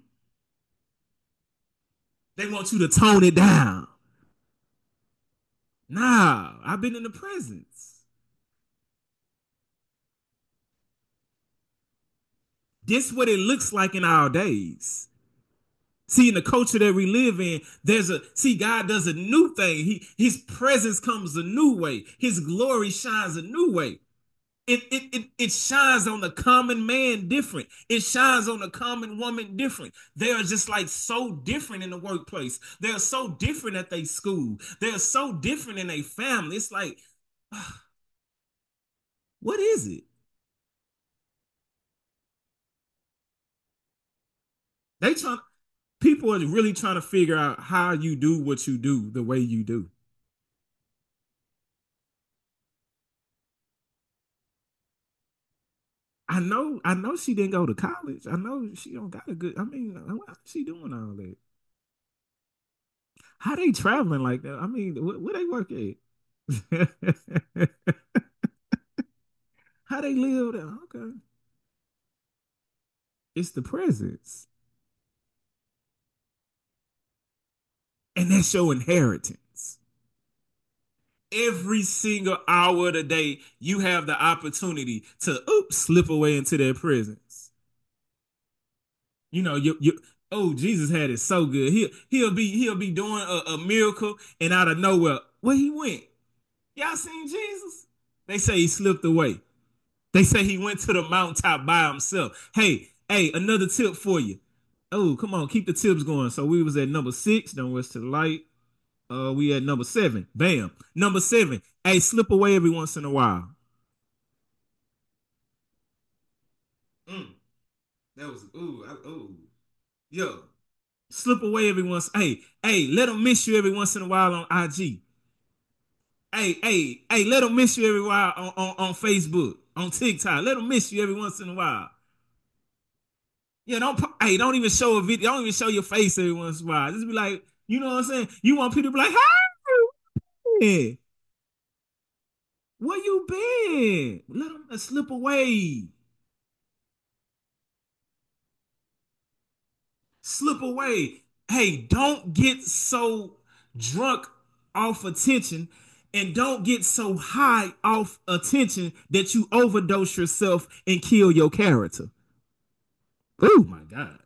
They want you to tone it down. Nah, I've been in the presence. This what it looks like in our days. See, in the culture that we live in, there's a see, God does a new thing. He his presence comes a new way. His glory shines a new way. It, it, it, it shines on the common man different. It shines on the common woman different. They are just like so different in the workplace. They're so different at their school. They're so different in their family. It's like, what is it? They trying people are really trying to figure out how you do what you do the way you do. I know, I know she didn't go to college. I know she don't got a good. I mean, how's she doing all that? How they traveling like that? I mean, where, where they work at? How they live there? Okay, it's the presence, and that's your inheritance. Every single hour of the day, you have the opportunity to oops slip away into their presence. You know, you you oh Jesus had it so good. He'll he'll be he'll be doing a, a miracle, and out of nowhere, where he went? Y'all seen Jesus? They say he slipped away. They say he went to the mountaintop by himself. Hey, hey, another tip for you. Oh, come on, keep the tips going. So we was at number six. Don't rush to the light. Uh, we at number seven. Bam. Number seven. Hey, slip away every once in a while. Mm, that was ooh, I, ooh, yo. Slip away every once. Hey, hey, let them miss you every once in a while on I G. Hey, hey, hey, let them miss you every while on, on, on Facebook, on TikTok. Let them miss you every once in a while. Yeah, don't hey, don't even show a video. Don't even show your face every once in a while. Just be like, you know what I'm saying? You want people to be like, hey, Where you been? Let them slip away. Slip away. Hey, don't get so drunk off attention and don't get so high off attention that you overdose yourself and kill your character. Oh my God.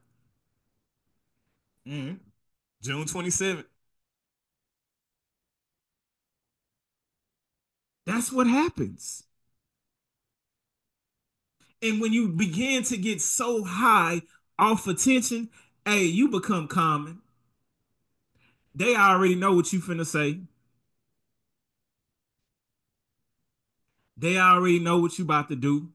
Mhm. June twenty-seventh. That's what happens. And when you begin to get so high off attention, hey, you become common. They already know what you finna say. They already know what you about to do.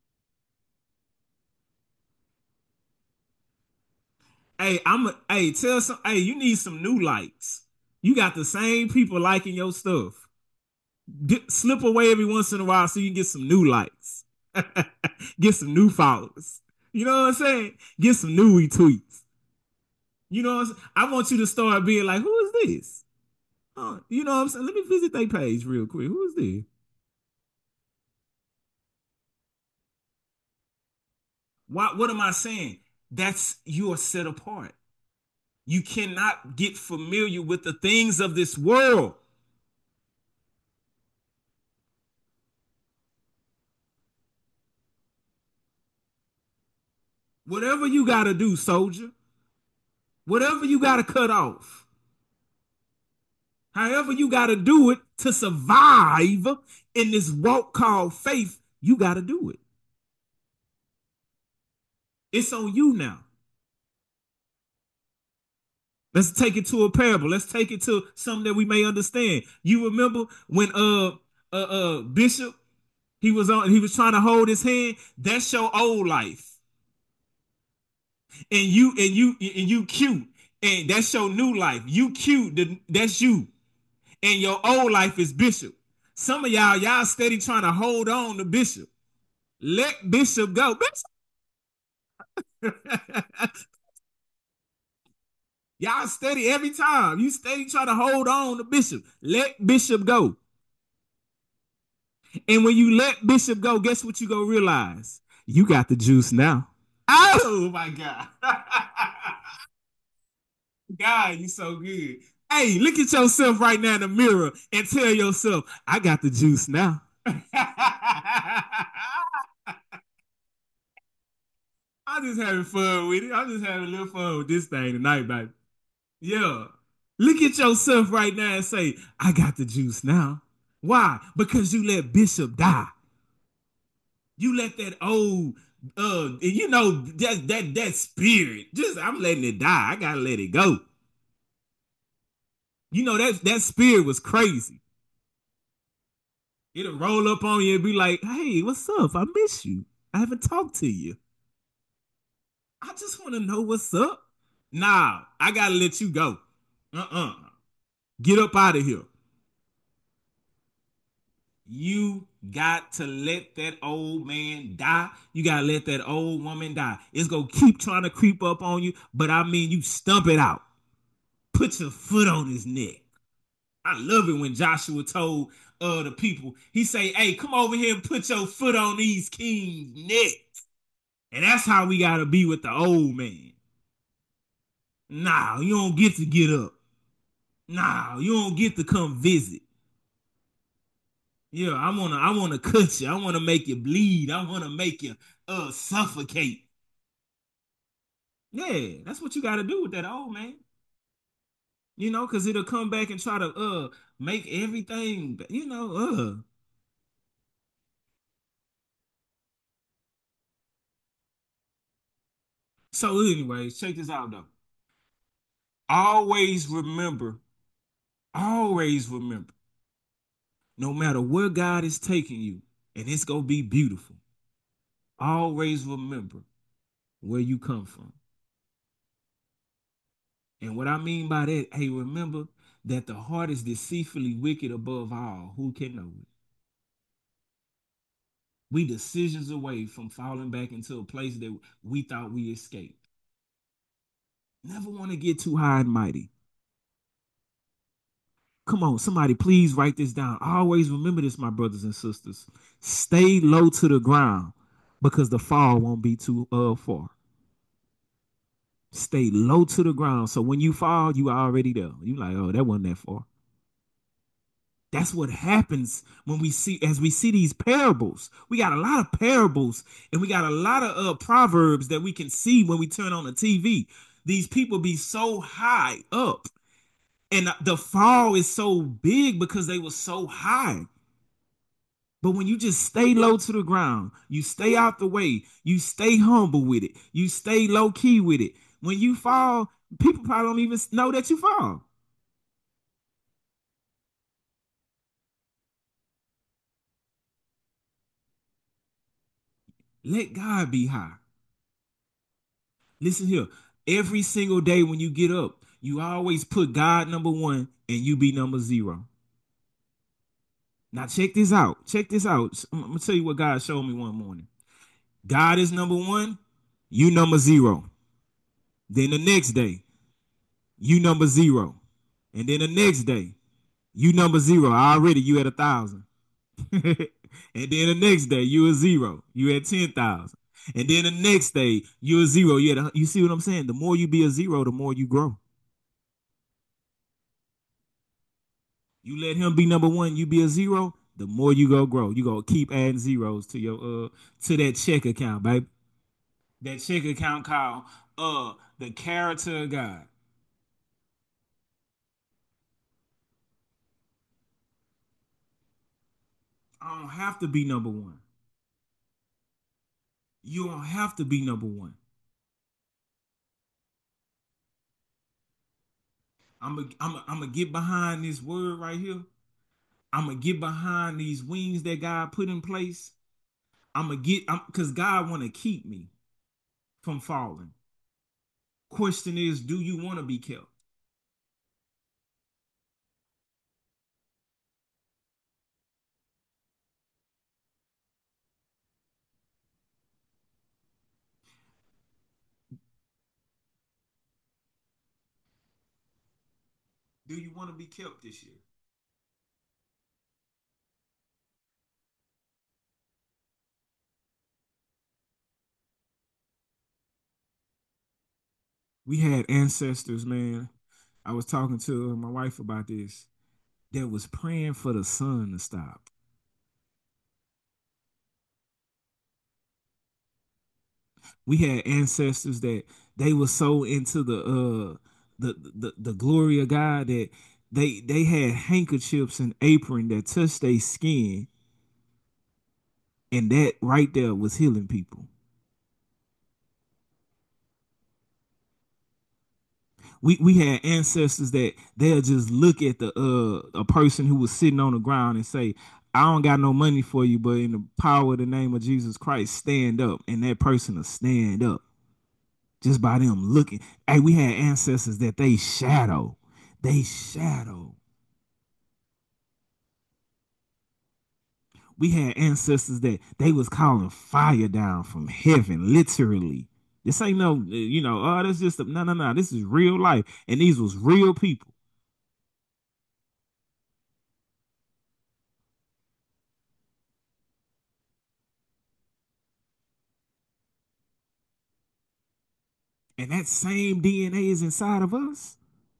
Hey, I'm a hey, tell some hey, you need some new likes. You got the same people liking your stuff. Get, slip away every once in a while so you can get some new likes. Get some new followers. You know what I'm saying? Get some new retweets. You know what I'm saying? I want you to start being like, who is this? Oh, you know what I'm saying? Let me visit their page real quick. Who is this? What what am I saying? That's you are set apart. You cannot get familiar with the things of this world. Whatever you got to do, soldier, whatever you got to cut off, however you got to do it to survive in this walk called faith, you got to do it. It's on you now. Let's take it to a parable. Let's take it to something that we may understand. You remember when uh uh, uh Bishop he was on he was trying to hold his hand? That's your old life. And you and you and you cute. And that's your new life. You cute, that's you. And your old life is Bishop. Some of y'all, y'all steady trying to hold on to Bishop. Let Bishop go. Bishop. Y'all steady every time. You steady trying to hold on to Bishop. Let Bishop go. And when you let Bishop go, guess what you gonna realize? You got the juice now. Oh my God. God, you so good. Hey, look at yourself right now in the mirror and tell yourself, I got the juice now. I'm just having fun with it. I'm just having a little fun with this thing tonight, baby. Yeah. Look at yourself right now and say, I got the juice now. Why? Because you let Bishop die. You let that old uh you know that that that spirit. Just I'm letting it die. I gotta let it go. You know that that spirit was crazy. It'll roll up on you and be like, hey, what's up? I miss you. I haven't talked to you. I just want to know what's up. Nah, I gotta let you go. Uh-uh. Get up out of here. You got to let that old man die. You got to let that old woman die. It's going to keep trying to creep up on you, but I mean, you stump it out. Put your foot on his neck. I love it when Joshua told uh, the people, he say, hey, come over here and put your foot on these kings' necks. And that's how we got to be with the old man. Nah, you don't get to get up. Nah, you don't get to come visit. Yeah, I wanna, I wanna cut you. I wanna make you bleed. I wanna make you uh suffocate. Yeah, that's what you gotta do with that old man. You know, cause it'll come back and try to uh make everything. You know, uh. So, anyways, check this out though. Always remember, always remember, no matter where God is taking you, and it's gonna be beautiful. Always remember where you come from. And what I mean by that, hey, remember that the heart is deceitfully wicked above all. Who can know it? We decisions away from falling back into a place that we thought we escaped. Never want to get too high and mighty. Come on, somebody, please write this down. Always remember this, my brothers and sisters. Stay low to the ground because the fall won't be too uh, far. Stay low to the ground. So when you fall, you are already there. You like, oh, that wasn't that far. That's what happens when we see, as we see these parables. We got a lot of parables and we got a lot of uh, proverbs that we can see when we turn on the T V. These people be so high up and the fall is so big because they were so high. But when you just stay low to the ground, you stay out the way, you stay humble with it, you stay low key with it. When you fall, people probably don't even know that you fall. Let God be high. Listen here. Every single day when you get up, you always put God number one and you be number zero. Now check this out. Check this out. I'm gonna tell you what God showed me one morning. God is number one, you number zero. Then the next day, you number zero. And then the next day, you number zero. Already you at a thousand. And then the next day, you a zero. You at ten thousand. And then the next day, you a zero. You at a, you see what I'm saying? The more you be a zero, the more you grow. You let him be number one, you be a zero, the more you go grow. You go keep adding zeros to your uh to that check account, baby. That check account called uh the character of God. I don't have to be number one. You don't have to be number one. I'm gonna I'm gonna I'm gonna get behind this word right here. I'm gonna get behind these wings that God put in place. I'm gonna get I'm because God want to keep me from falling. Question is, do you want to be kept? Do you want to be kept this year? We had ancestors, man. I was talking to my wife about this, that was praying for the sun to stop. We had ancestors that they were so into the uh the the, the glory of God that they they had handkerchiefs and apron that touched their skin, and that right there was healing people. We we had ancestors that they'll just look at the uh a person who was sitting on the ground and say, I don't got no money for you, but in the power of the name of Jesus Christ, stand up. And that person will stand up just by them looking. Hey, we had ancestors that they shadow. They shadow. We had ancestors that they was calling fire down from heaven, literally. This ain't no, you know, oh, that's just a, no, no, no. This is real life, and these was real people. And that same D N A is inside of us.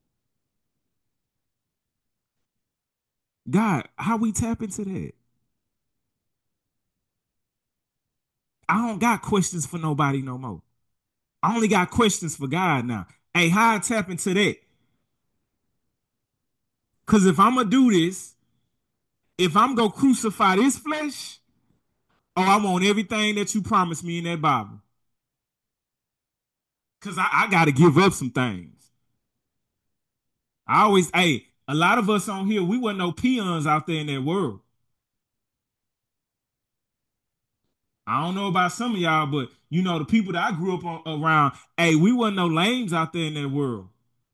God, how we tap into that? I don't got questions for nobody no more. I only got questions for God now. Hey, how I tap into that? Because if I'm going to do this, if I'm going to crucify this flesh, oh, I want everything that you promised me in that Bible. Because I, I got to give up some things. I always, hey, a lot of us on here, we wasn't no peons out there in that world. I don't know about some of y'all, but you know, the people that I grew up on, around, hey, we wasn't no lames out there in that world.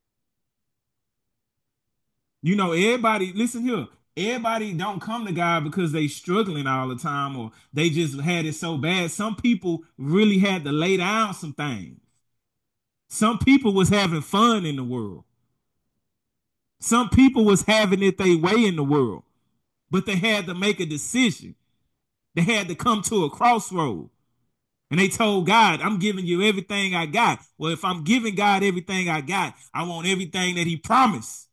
You know, everybody, listen here, everybody don't come to God because they struggling all the time or they just had it so bad. Some people really had to lay down some things. Some people was having fun in the world. Some people was having it their way in the world, but they had to make a decision. They had to come to a crossroad. And they told God, I'm giving you everything I got. Well, if I'm giving God everything I got, I want everything that he promised.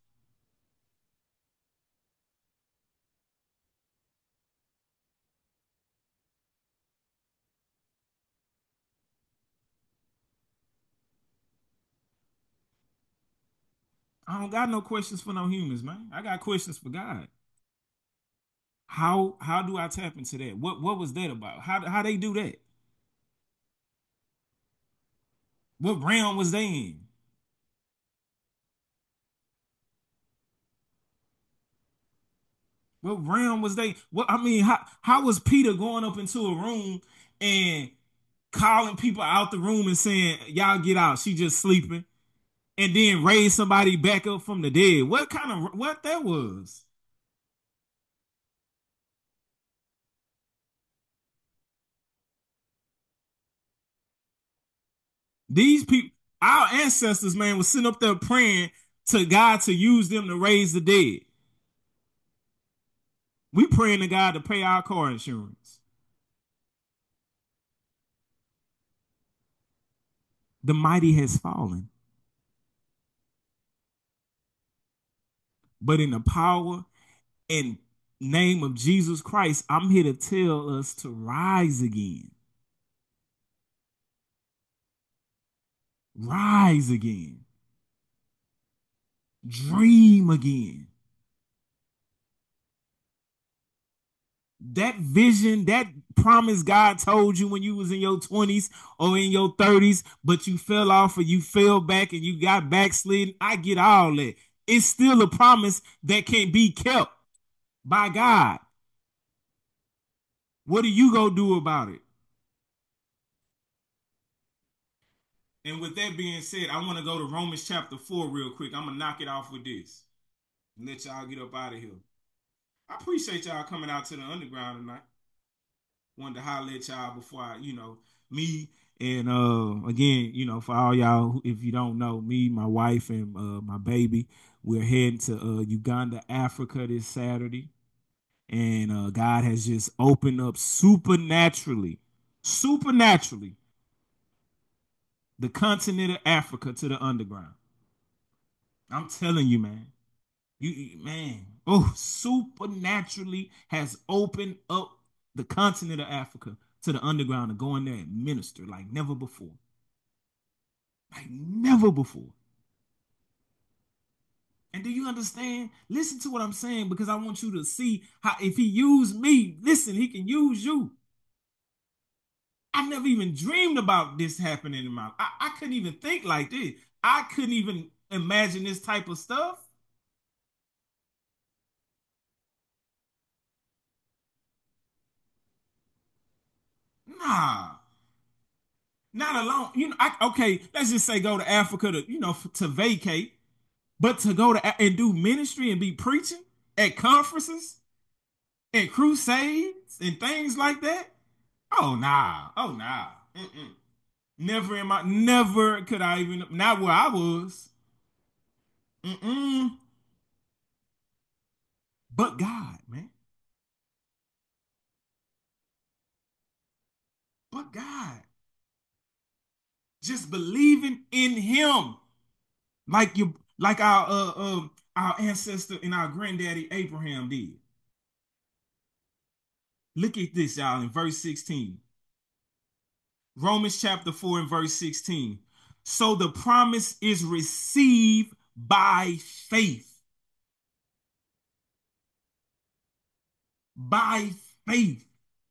I don't got no questions for no humans, man. I got questions for God. How how do I tap into that? What what was that about? How how they do that? What realm was they in? What realm was they? What I mean, how how was Peter going up into a room and calling people out the room and saying, "Y'all get out. She just sleeping," and then raise somebody back up from the dead? What kind of what that was? These people, our ancestors, man, was sitting up there praying to God to use them to raise the dead. We praying to God to pay our car insurance. The mighty has fallen. But in the power and name of Jesus Christ, I'm here to tell us to rise again. Rise again. Dream again. That vision, that promise God told you when you was in your twenties or in your thirties, but you fell off or you fell back and you got backslidden. I get all that. It's still a promise that can be kept by God. What are you going to do about it? And with that being said, I want to go to Romans chapter four real quick. I'm going to knock it off with this and let y'all get up out of here. I appreciate y'all coming out to the underground tonight. Wanted to holler at y'all before I, you know, me and uh again, you know, for all y'all, if you don't know, me, my wife, and uh my baby, we're heading to uh Uganda, Africa this Saturday. And uh God has just opened up supernaturally, supernaturally the continent of Africa to the underground. I'm telling you, man. You man, oh, supernaturally has opened up the continent of Africa to the underground to go in there and minister like never before. Like never before. And do you understand? Listen to what I'm saying because I want you to see how if he used me, listen, he can use you. I never even dreamed about this happening in my life. I, I couldn't even think like this. I couldn't even imagine this type of stuff. Nah. Not alone. You know, I, okay, let's just say go to Africa to, you know, to vacate, but to go to and do ministry and be preaching at conferences and crusades and things like that. Oh nah, oh nah. Mm-mm. Never in my, never could I even, not where I was. Mm-mm. But God, man. But God. Just believing in Him, like you, like our uh, uh our ancestor and our granddaddy Abraham did. Look at this, y'all, in verse sixteen. Romans chapter four and verse sixteen. So the promise is received by faith. By faith.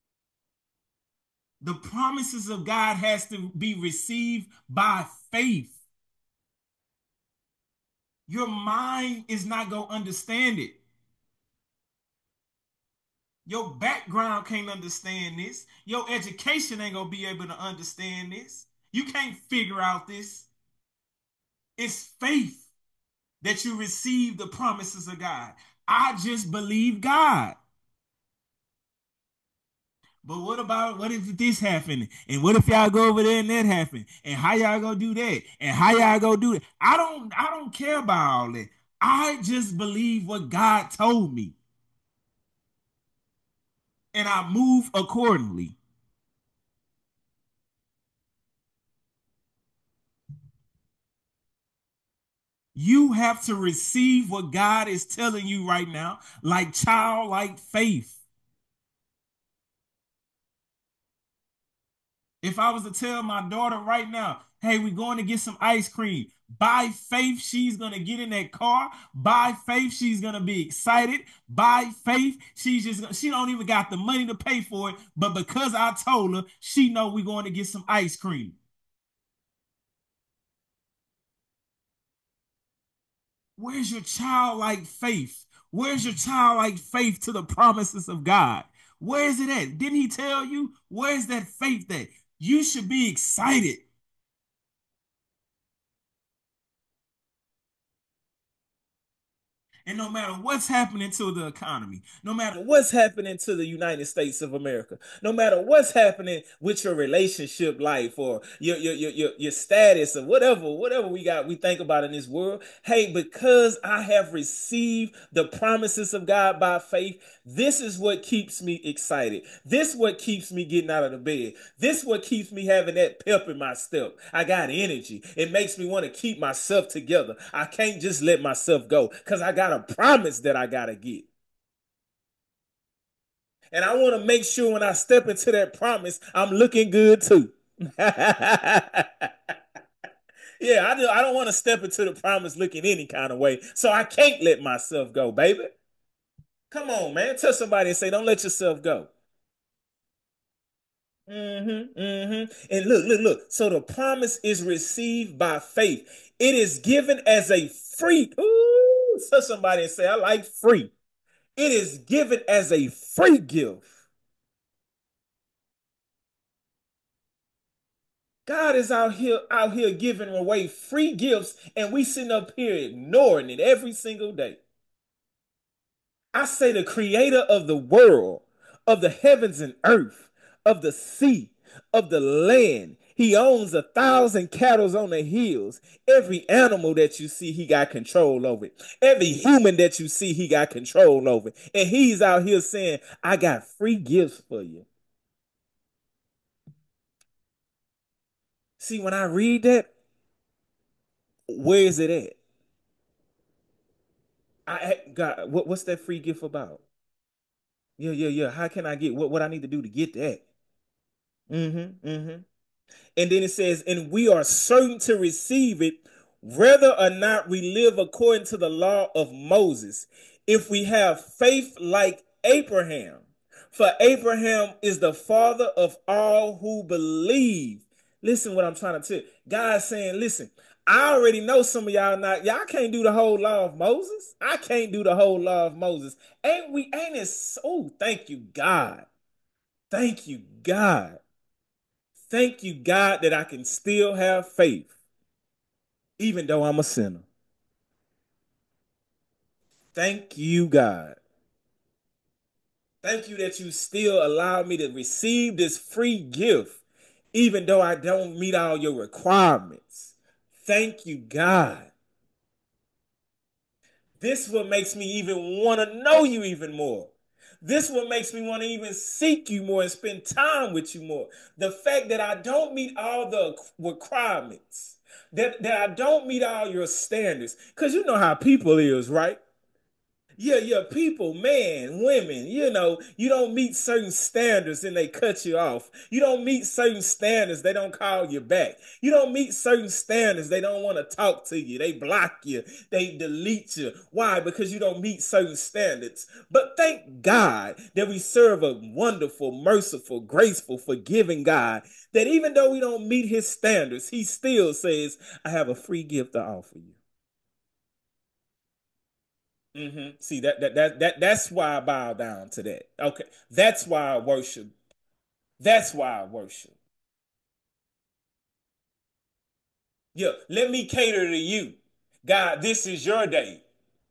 The promises of God has to be received by faith. Your mind is not going to understand it. Your background can't understand this. Your education ain't going to be able to understand this. You can't figure out this. It's faith that you receive the promises of God. I just believe God. But what about what if this happened? And what if y'all go over there and that happened? And how y'all gonna do that? And how y'all gonna do it? I don't I don't care about all that. I just believe what God told me and I move accordingly. You have to receive what God is telling you right now, like childlike faith. If I was to tell my daughter right now, hey, we're going to get some ice cream, by faith, she's going to get in that car. By faith, she's going to be excited. By faith, she's just, she don't even got the money to pay for it. But because I told her, she know we're going to get some ice cream. Where's your childlike faith? Where's your childlike faith to the promises of God? Where is it at? Didn't he tell you? Where's that faith at? You should be excited. And no matter what's happening to the economy, no matter what's happening to the United States of America, no matter what's happening with your relationship life or your your your your, your status or whatever, whatever we got, we think about in this world. Hey, because I have received the promises of God by faith, this is what keeps me excited. This is what keeps me getting out of the bed. This is what keeps me having that pep in my step. I got energy. It makes me want to keep myself together. I can't just let myself go because I got a promise that I got to get. And I want to make sure when I step into that promise, I'm looking good too. Yeah, I, do, I don't want to step into the promise looking any kind of way. So I can't let myself go, baby. Come on, man. Tell somebody and say, don't let yourself go. Mm-hmm, mm-hmm. And look, look, look. So the promise is received by faith. It is given as a free. Ooh, tell somebody and say, I like free. It is given as a free gift. God is out here out here giving away free gifts, and we sitting up here ignoring it every single day. I say the creator of the world, of the heavens and earth, of the sea, of the land. He owns a thousand cattle on the hills. Every animal that you see, he got control over it. Every human that you see, he got control over it. And he's out here saying, I got free gifts for you. See, when I read that, where is it at? I God, what, what's that free gift about? Yeah, yeah, yeah. How can I get what, what I need to do to get that? Mm-hmm. Mm-hmm. And then it says, and we are certain to receive it, whether or not we live according to the law of Moses, if we have faith like Abraham. For Abraham is the father of all who believe. Listen what I'm trying to tell you. God's saying, listen, I already know some of y'all not, y'all can't do the whole law of Moses. I can't do the whole law of Moses. Ain't we, ain't it? Oh, thank you, God. Thank you, God. Thank you, God, that I can still have faith, even though I'm a sinner. Thank you, God. Thank you that you still allow me to receive this free gift, even though I don't meet all your requirements. Thank you, God. This is what makes me even want to know you even more. This is what makes me want to even seek you more and spend time with you more. The fact that I don't meet all the requirements, that, that I don't meet all your standards. Because you know how people is, right? Yeah, yeah, people, men, women, you know, you don't meet certain standards and they cut you off. You don't meet certain standards, they don't call you back. You don't meet certain standards, they don't want to talk to you. They block you, they delete you. Why? Because you don't meet certain standards. But thank God that we serve a wonderful, merciful, graceful, forgiving God that even though we don't meet his standards, he still says, I have a free gift to offer you. Mm-hmm. See that, that that that that's why I bow down to that. Okay, that's why I worship. That's why I worship. Yeah, let me cater to you, God. This is your day.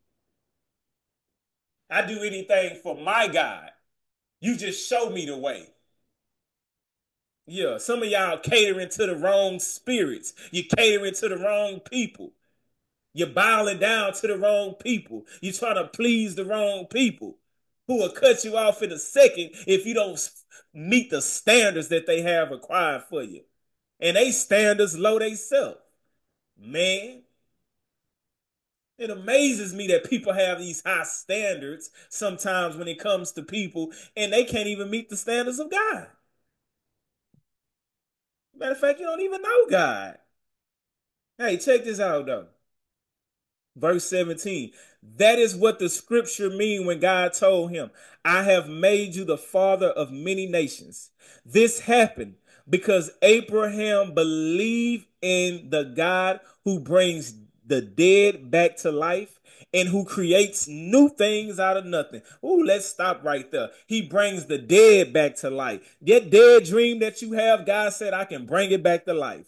I do anything for my God. You just show me the way. Yeah, some of y'all catering to the wrong spirits. You catering to the wrong people. You're bowing down to the wrong people. You're trying to please the wrong people who will cut you off in a second if you don't meet the standards that they have required for you. And they standards low they self. Man, it amazes me that people have these high standards sometimes when it comes to people, and they can't even meet the standards of God. Matter of fact, you don't even know God. Hey, check this out though. Verse seventeen. That is what the scripture mean when God told him, I have made you the father of many nations. This happened because Abraham believed in the God who brings the dead back to life and who creates new things out of nothing. Ooh, let's stop right there. He brings the dead back to life. That dead dream that you have, God said, I can bring it back to life.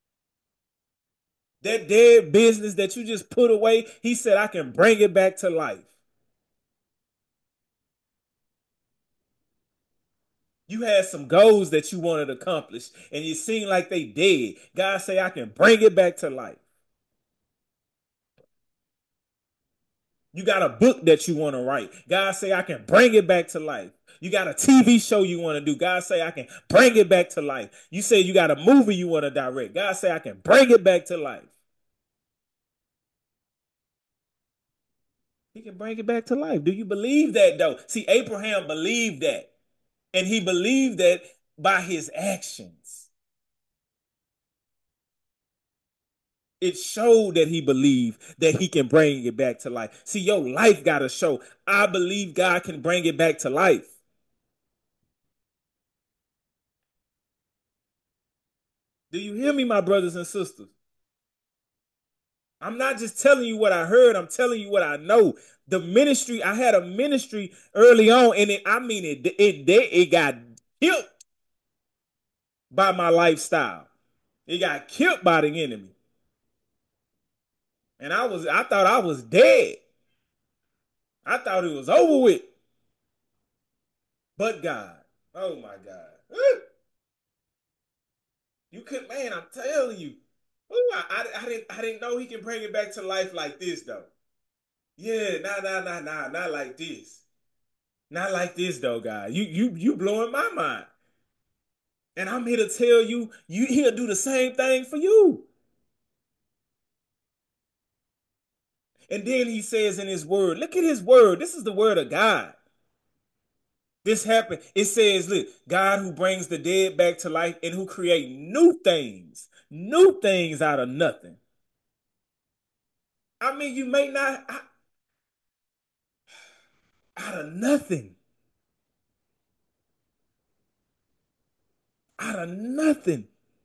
That dead business that you just put away, he said, I can bring it back to life. You had some goals that you wanted to accomplish, and you seem like they dead. God say, I can bring it back to life. You got a book that you want to write. God say, I can bring it back to life. You got a T V show you want to do. God say, I can bring it back to life. You say you got a movie you want to direct. God say, I can bring it back to life. He can bring it back to life. Do you believe that though? See, Abraham believed that. And he believed that by his actions. It showed that he believed that he can bring it back to life. See, your life got to show, I believe God can bring it back to life. Do you hear me, my brothers and sisters? I'm not just telling you what I heard. I'm telling you what I know. The ministry, I had a ministry early on, and it, I mean, it, it, it, it got killed by my lifestyle. It got killed by the enemy. And I was, I thought I was dead. I thought it was over with. But God, oh my God. You could, man, I'm telling you. Ooh, I, I, I didn't I didn't know he can bring it back to life like this though. Yeah, nah, nah, nah, nah, not like this. Not like this though, God. You you you blowing my mind. And I'm here to tell you, you he'll do the same thing for you. And then he says in his word, look at his word. This is the word of God. This happened. It says, look, God who brings the dead back to life and who create new things, new things out of nothing. I mean, you may not, I, out of nothing. Out of nothing.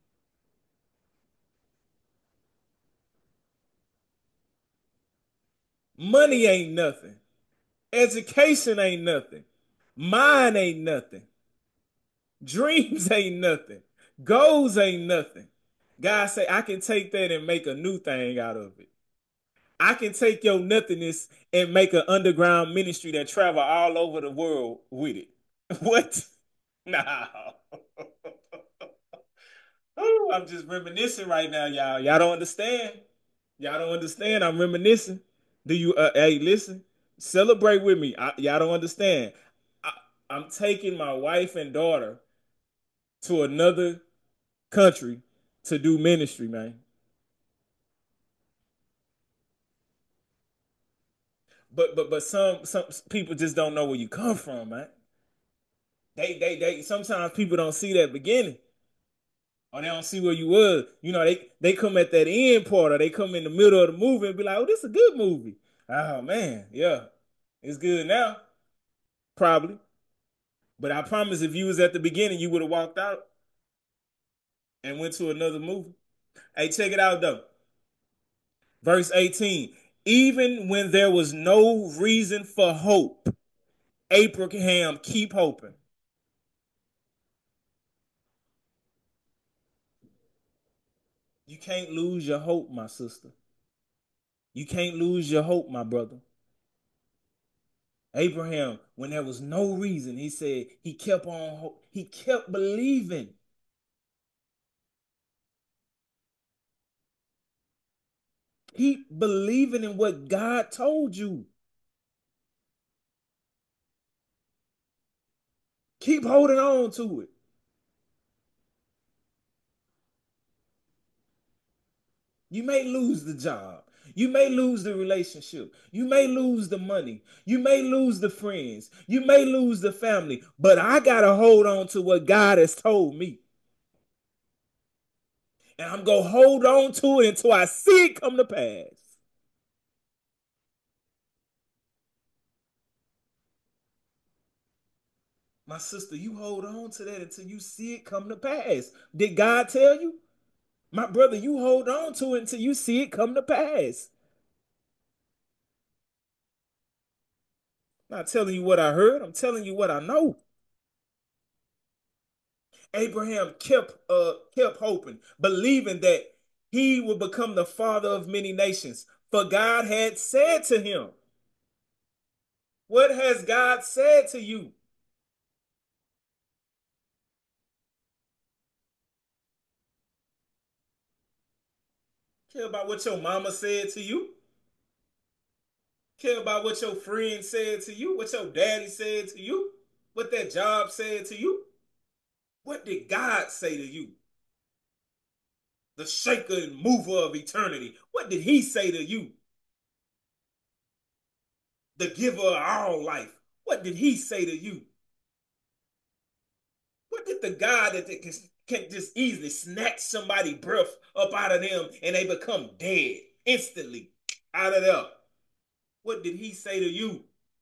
Money ain't nothing. Education ain't nothing. Mine ain't nothing. Dreams ain't nothing. Goals ain't nothing. God say, I can take that and make a new thing out of it. I can take your nothingness and make an underground ministry that travel all over the world with it. What? No. Oh, I'm just reminiscing right now, y'all. Y'all don't understand. Y'all don't understand. I'm reminiscing. Do you? Uh, hey, listen. Celebrate with me. I, y'all don't understand. I, I'm taking my wife and daughter to another country to do ministry, man. But but but some some people just don't know where you come from, man. They they they sometimes people don't see that beginning. Or they don't see where you was. You know, they they come at that end part, or they come in the middle of the movie and be like, oh, this is a good movie. Oh man, yeah. It's good now. Probably. But I promise if you was at the beginning, you would have walked out and went to another movie. Hey, check it out though. Verse eighteen. Even when there was no reason for hope, Abraham keep hoping. You can't lose your hope, my sister. You can't lose your hope, my brother. Abraham, when there was no reason, he said he kept on, he kept believing. Keep believing in what God told you. Keep holding on to it. You may lose the job. You may lose the relationship. You may lose the money. You may lose the friends. You may lose the family. But I got to hold on to what God has told me. And I'm going to hold on to it until I see it come to pass. My sister, you hold on to that until you see it come to pass. Did God tell you? My brother, you hold on to it until you see it come to pass. I'm not telling you what I heard. I'm telling you what I know. Abraham kept uh kept hoping, believing that he would become the father of many nations. For God had said to him, what has God said to you? Care about what your mama said to you? Care about what your friend said to you? What your daddy said to you? What that job said to you? What did God say to you? The shaker and mover of eternity. What did he say to you? The giver of all life. What did he say to you? What did the God that can, can just easily snatch somebody's breath up out of them and they become dead instantly out of there? What did he say to you?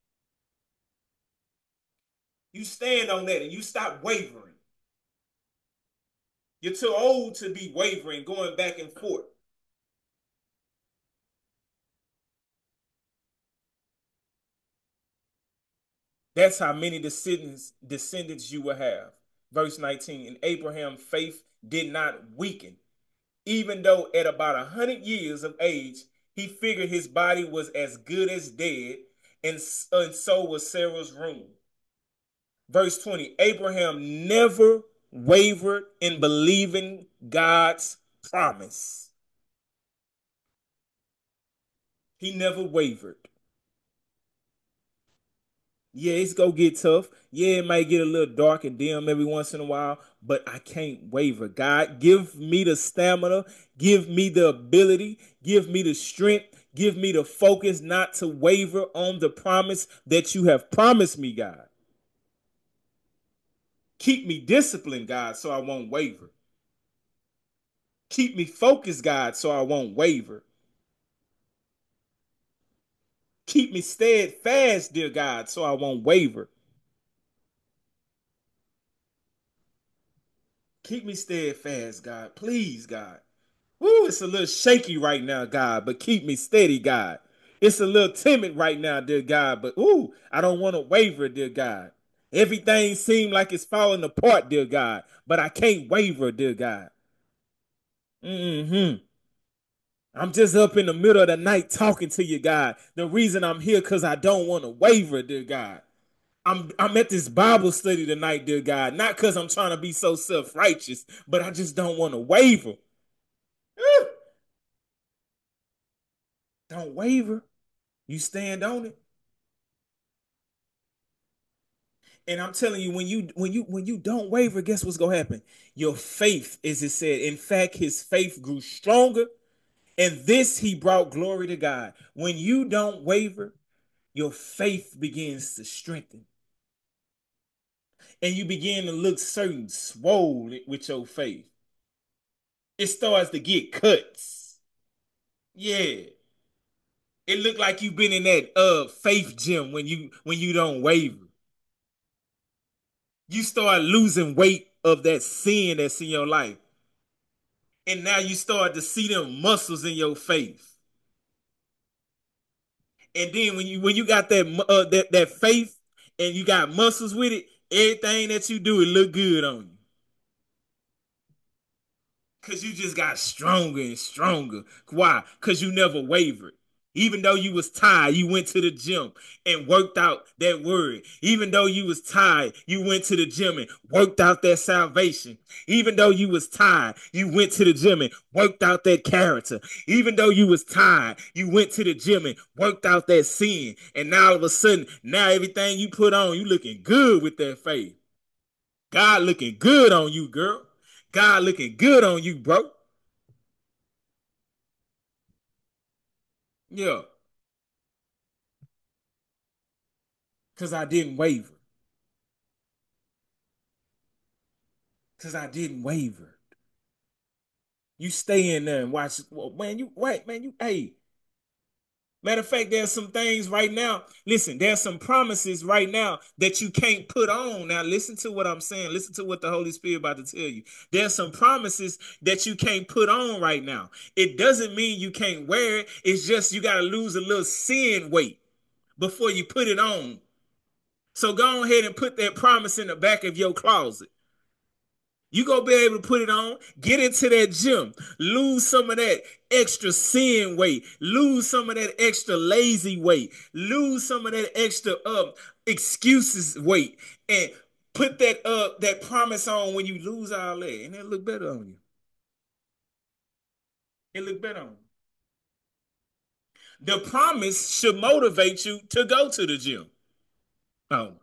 You stand on that and you stop wavering. You're too old to be wavering, going back and forth. That's how many descendants descendants you will have. Verse nineteen, and Abraham's faith did not weaken, even though at about a hundred years of age, he figured his body was as good as dead, and, and so was Sarah's room. Verse twenty, Abraham never wavered in believing God's promise. He never wavered. Yeah, it's gonna get tough. Yeah, it might get a little dark and dim every once in a while, but I can't waver. God, give me the stamina, give me the ability, give me the strength, give me the focus not to waver on the promise that you have promised me, God. Keep me disciplined, God, so I won't waver. Keep me focused, God, so I won't waver. Keep me steadfast, dear God, so I won't waver. Keep me steadfast, God. Please, God. Woo, it's a little shaky right now, God, but keep me steady, God. It's a little timid right now, dear God, but ooh, I don't want to waver, dear God. Everything seems like it's falling apart, dear God, but I can't waver, dear God. Mm-hmm. I'm just up in the middle of the night talking to you, God. The reason I'm here because I don't want to waver, dear God. I'm I'm at this Bible study tonight, dear God, not because I'm trying to be so self-righteous, but I just don't want to waver. Don't waver. You stand on it. And I'm telling you, when you when you when you don't waver, guess what's gonna happen? Your faith, as it said. In fact, his faith grew stronger, and this he brought glory to God. When you don't waver, your faith begins to strengthen. And you begin to look certain, swollen with your faith. It starts to get cuts. Yeah. It looked like you've been in that uh faith gym when you when you don't waver. You start losing weight of that sin that's in your life. And now you start to see them muscles in your face. And then when you when you got that uh, that that faith and you got muscles with it, everything that you do it look good on you. Cause you just got stronger and stronger. Why? Cause you never wavered. Even though you was tired, you went to the gym and worked out that word. Even though you was tired, you went to the gym and worked out that salvation. Even though you was tired, you went to the gym and worked out that character. Even though you was tired, you went to the gym and worked out that sin. And now all of a sudden, now everything you put on, you looking good with that faith. God looking good on you, girl. God looking good on you, bro. Yeah. Because I didn't waver. Because I didn't waver. You stay in there and watch. Well, man, you wait, man, you, hey. Matter of fact, there's some things right now. Listen, there's some promises right now that you can't put on. Now, listen to what I'm saying. Listen to what the Holy Spirit about to tell you. There's some promises that you can't put on right now. It doesn't mean you can't wear it. It's just you got to lose a little sin weight before you put it on. So go ahead and put that promise in the back of your closet. You gonna be able to put it on, get into that gym, lose some of that extra sin weight, lose some of that extra lazy weight, lose some of that extra uh, excuses weight, and put that uh that promise on when you lose all that, and it look better on you. It look better on you. The promise should motivate you to go to the gym. Oh.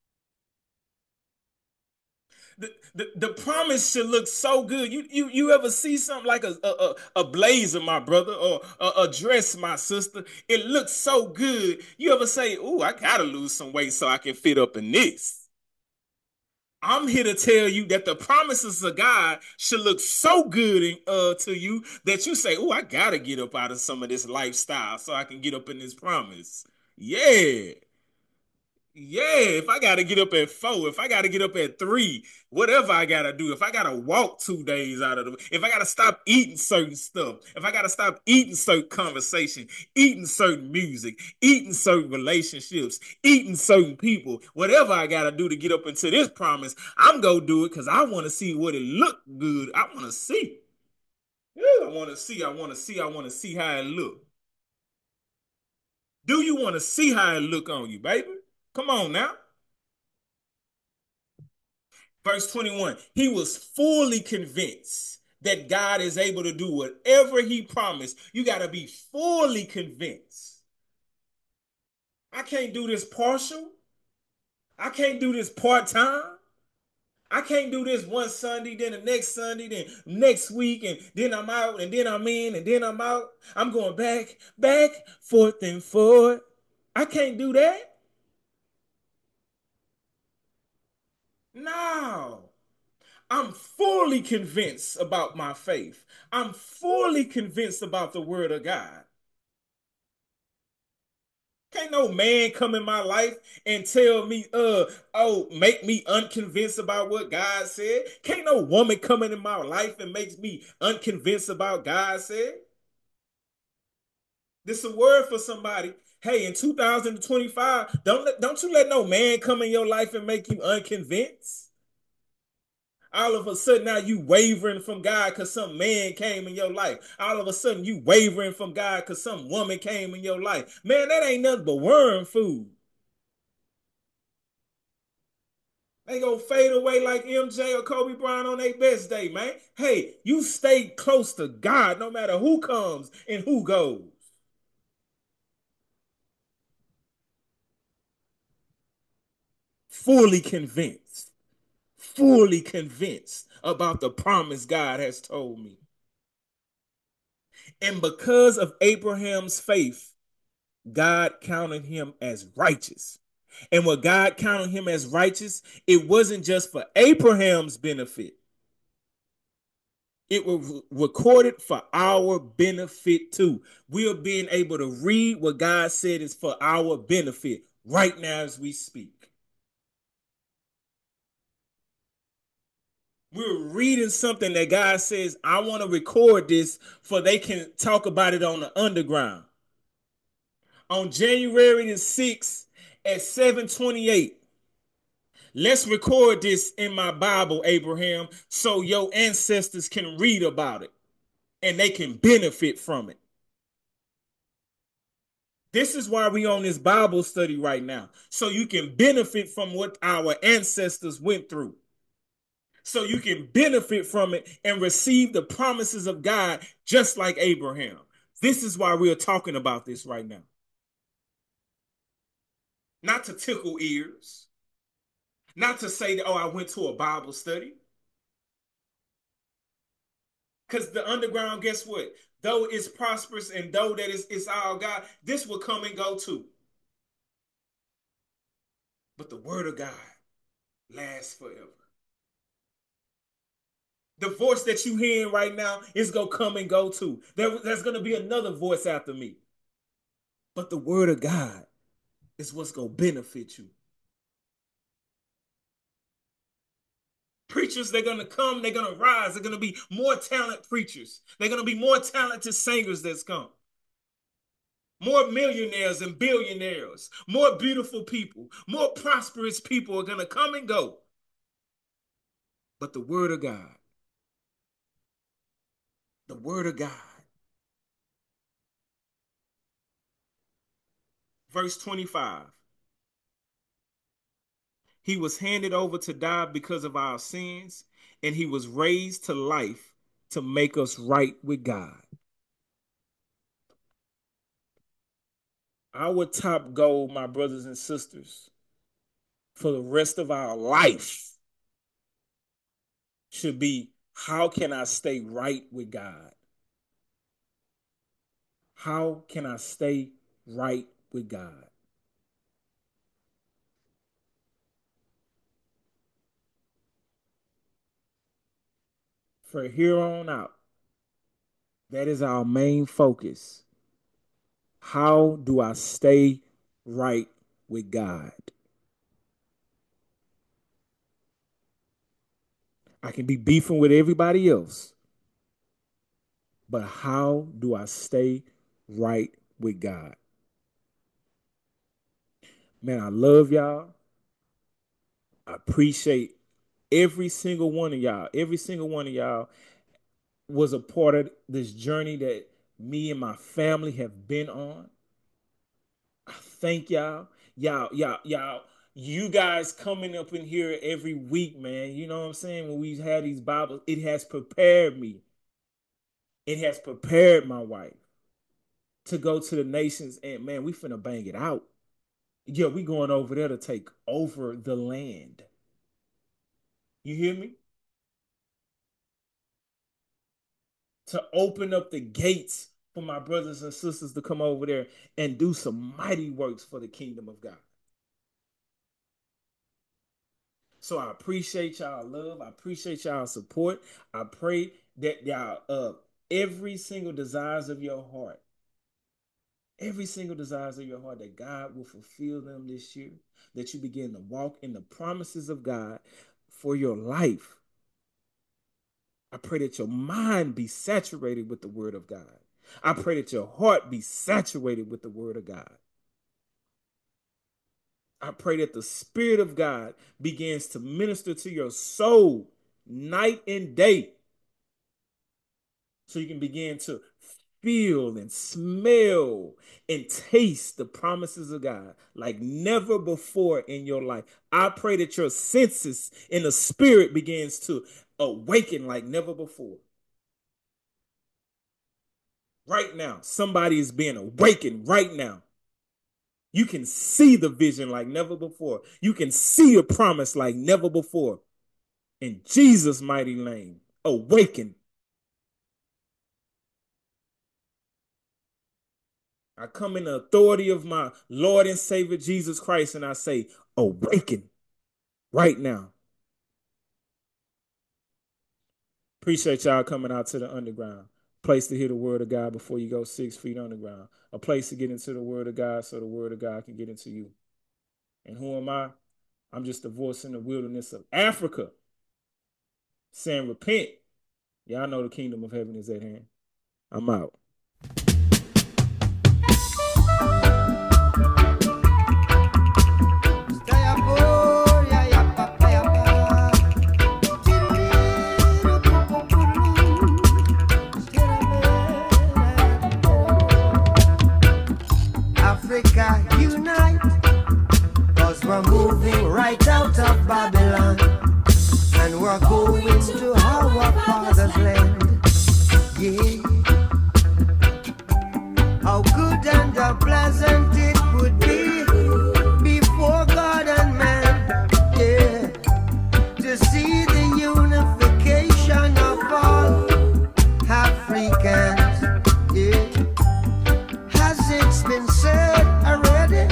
The, the, the promise should look so good. You you you ever see something like a a, a blazer, my brother, or a, a dress, my sister? It looks so good. You ever say, "Ooh, I gotta lose some weight so I can fit up in this"? I'm here to tell you that the promises of God should look so good in, uh, to you that you say, "Ooh, I gotta get up out of some of this lifestyle so I can get up in this promise." Yeah. Yeah, if I got to get up at four, if I got to get up at three, whatever I got to do, if I got to walk two days out of the, if I got to stop eating certain stuff, if I got to stop eating certain conversation, eating certain music, eating certain relationships, eating certain people, whatever I got to do to get up into this promise, I'm going to do it because I want to see what it look good. I want to see. Yeah, I want to see. I want to see. I want to see how it look. Do you want to see how it look on you, baby? Come on now. Verse twenty-one, he was fully convinced that God is able to do whatever he promised. You got to be fully convinced. I can't do this partial. I can't do this part-time. I can't do this one Sunday, then the next Sunday, then next week, and then I'm out, and then I'm in, and then I'm out. I'm going back, back, forth and forth. I can't do that. No. I'm fully convinced about my faith. I'm fully convinced about the word of God. Can't no man come in my life and tell me, uh, oh, make me unconvinced about what God said. Can't no woman come in my life and makes me unconvinced about God said. This is a word for somebody. Hey, in two thousand twenty-five, don't let, don't you let no man come in your life and make you unconvinced. All of a sudden now you wavering from God because some man came in your life. All of a sudden you wavering from God because some woman came in your life. Man, that ain't nothing but worm food. They gonna fade away like M J or Kobe Bryant on their best day, man. Hey, you stay close to God no matter who comes and who goes. Fully convinced. Fully convinced about the promise God has told me. And because of Abraham's faith, God counted him as righteous. And what God counted him as righteous, it wasn't just for Abraham's benefit. It was recorded for our benefit too. We are being able to read what God said is for our benefit right now as we speak. We're reading something that God says, I want to record this for they can talk about it on the underground. On January the sixth at seven twenty-eight, let's record this in my Bible, Abraham, so your ancestors can read about it and they can benefit from it. This is why we on this Bible study right now, so you can benefit from what our ancestors went through. So you can benefit from it and receive the promises of God just like Abraham. This is why we are talking about this right now. Not to tickle ears. Not to say that, oh, I went to a Bible study. Because the underground, guess what? Though it's prosperous and though that is it's our God, this will come and go too. But the word of God lasts forever. The voice that you hearing right now is going to come and go too. There, there's going to be another voice after me. But the word of God is what's going to benefit you. Preachers, they're going to come, they're going to rise. They're going to be more talented preachers. They're going to be more talented singers that's come. More millionaires and billionaires. More beautiful people. More prosperous people are going to come and go. But the word of God. The word of God. Verse twenty-five. He was handed over to die because of our sins, and he was raised to life to make us right with God. Our top goal, my brothers and sisters, for the rest of our life should be, how can I stay right with God? How can I stay right with God? For here on out, that is our main focus. How do I stay right with God? I can be beefing with everybody else, but how do I stay right with God? Man, I love y'all. I appreciate every single one of y'all. Every single one of y'all was a part of this journey that me and my family have been on. I thank y'all. Y'all, y'all, y'all, you guys coming up in here every week, man. You know what I'm saying? When we had these Bibles, it has prepared me. It has prepared my wife to go to the nations, and man, we finna bang it out. Yeah, we going over there to take over the land. You hear me? To open up the gates for my brothers and sisters to come over there and do some mighty works for the kingdom of God. So I appreciate y'all love. I appreciate y'all support. I pray that y'all, uh, every single desires of your heart, every single desires of your heart, that God will fulfill them this year, that you begin to walk in the promises of God for your life. I pray that your mind be saturated with the word of God. I pray that your heart be saturated with the word of God. I pray that the Spirit of God begins to minister to your soul night and day, so you can begin to feel and smell and taste the promises of God like never before in your life. I pray that your senses in the spirit begins to awaken like never before. Right now, somebody is being awakened right now. You can see the vision like never before. You can see a promise like never before. In Jesus' mighty name, awaken. I come in the authority of my Lord and Savior Jesus Christ, and I say, awaken right now. Appreciate y'all coming out to the underground. Place to hear the word of God before you go six feet underground. A place to get into the word of God so the word of God can get into you. And who am I? I'm just a voice in the wilderness of Africa saying, repent. Y'all know the kingdom of heaven is at hand. I'm out. going to our father's land. Yeah. How good and how pleasant it would be before God and man, yeah, to see the unification of all Africans, yeah. Has it been said already?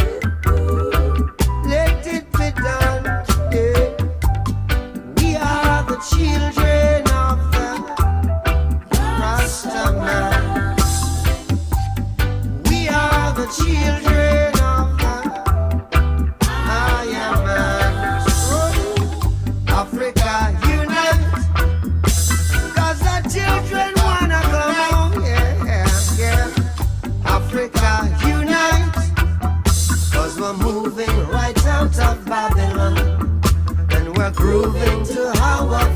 Let it be done, yeah. We are the children of the Rasta man. We are the children of the Iron Man. Africa unite, 'cause the children wanna come home, yeah, yeah. Africa unite, 'cause we're moving right out of Babylon, and we're grooving to our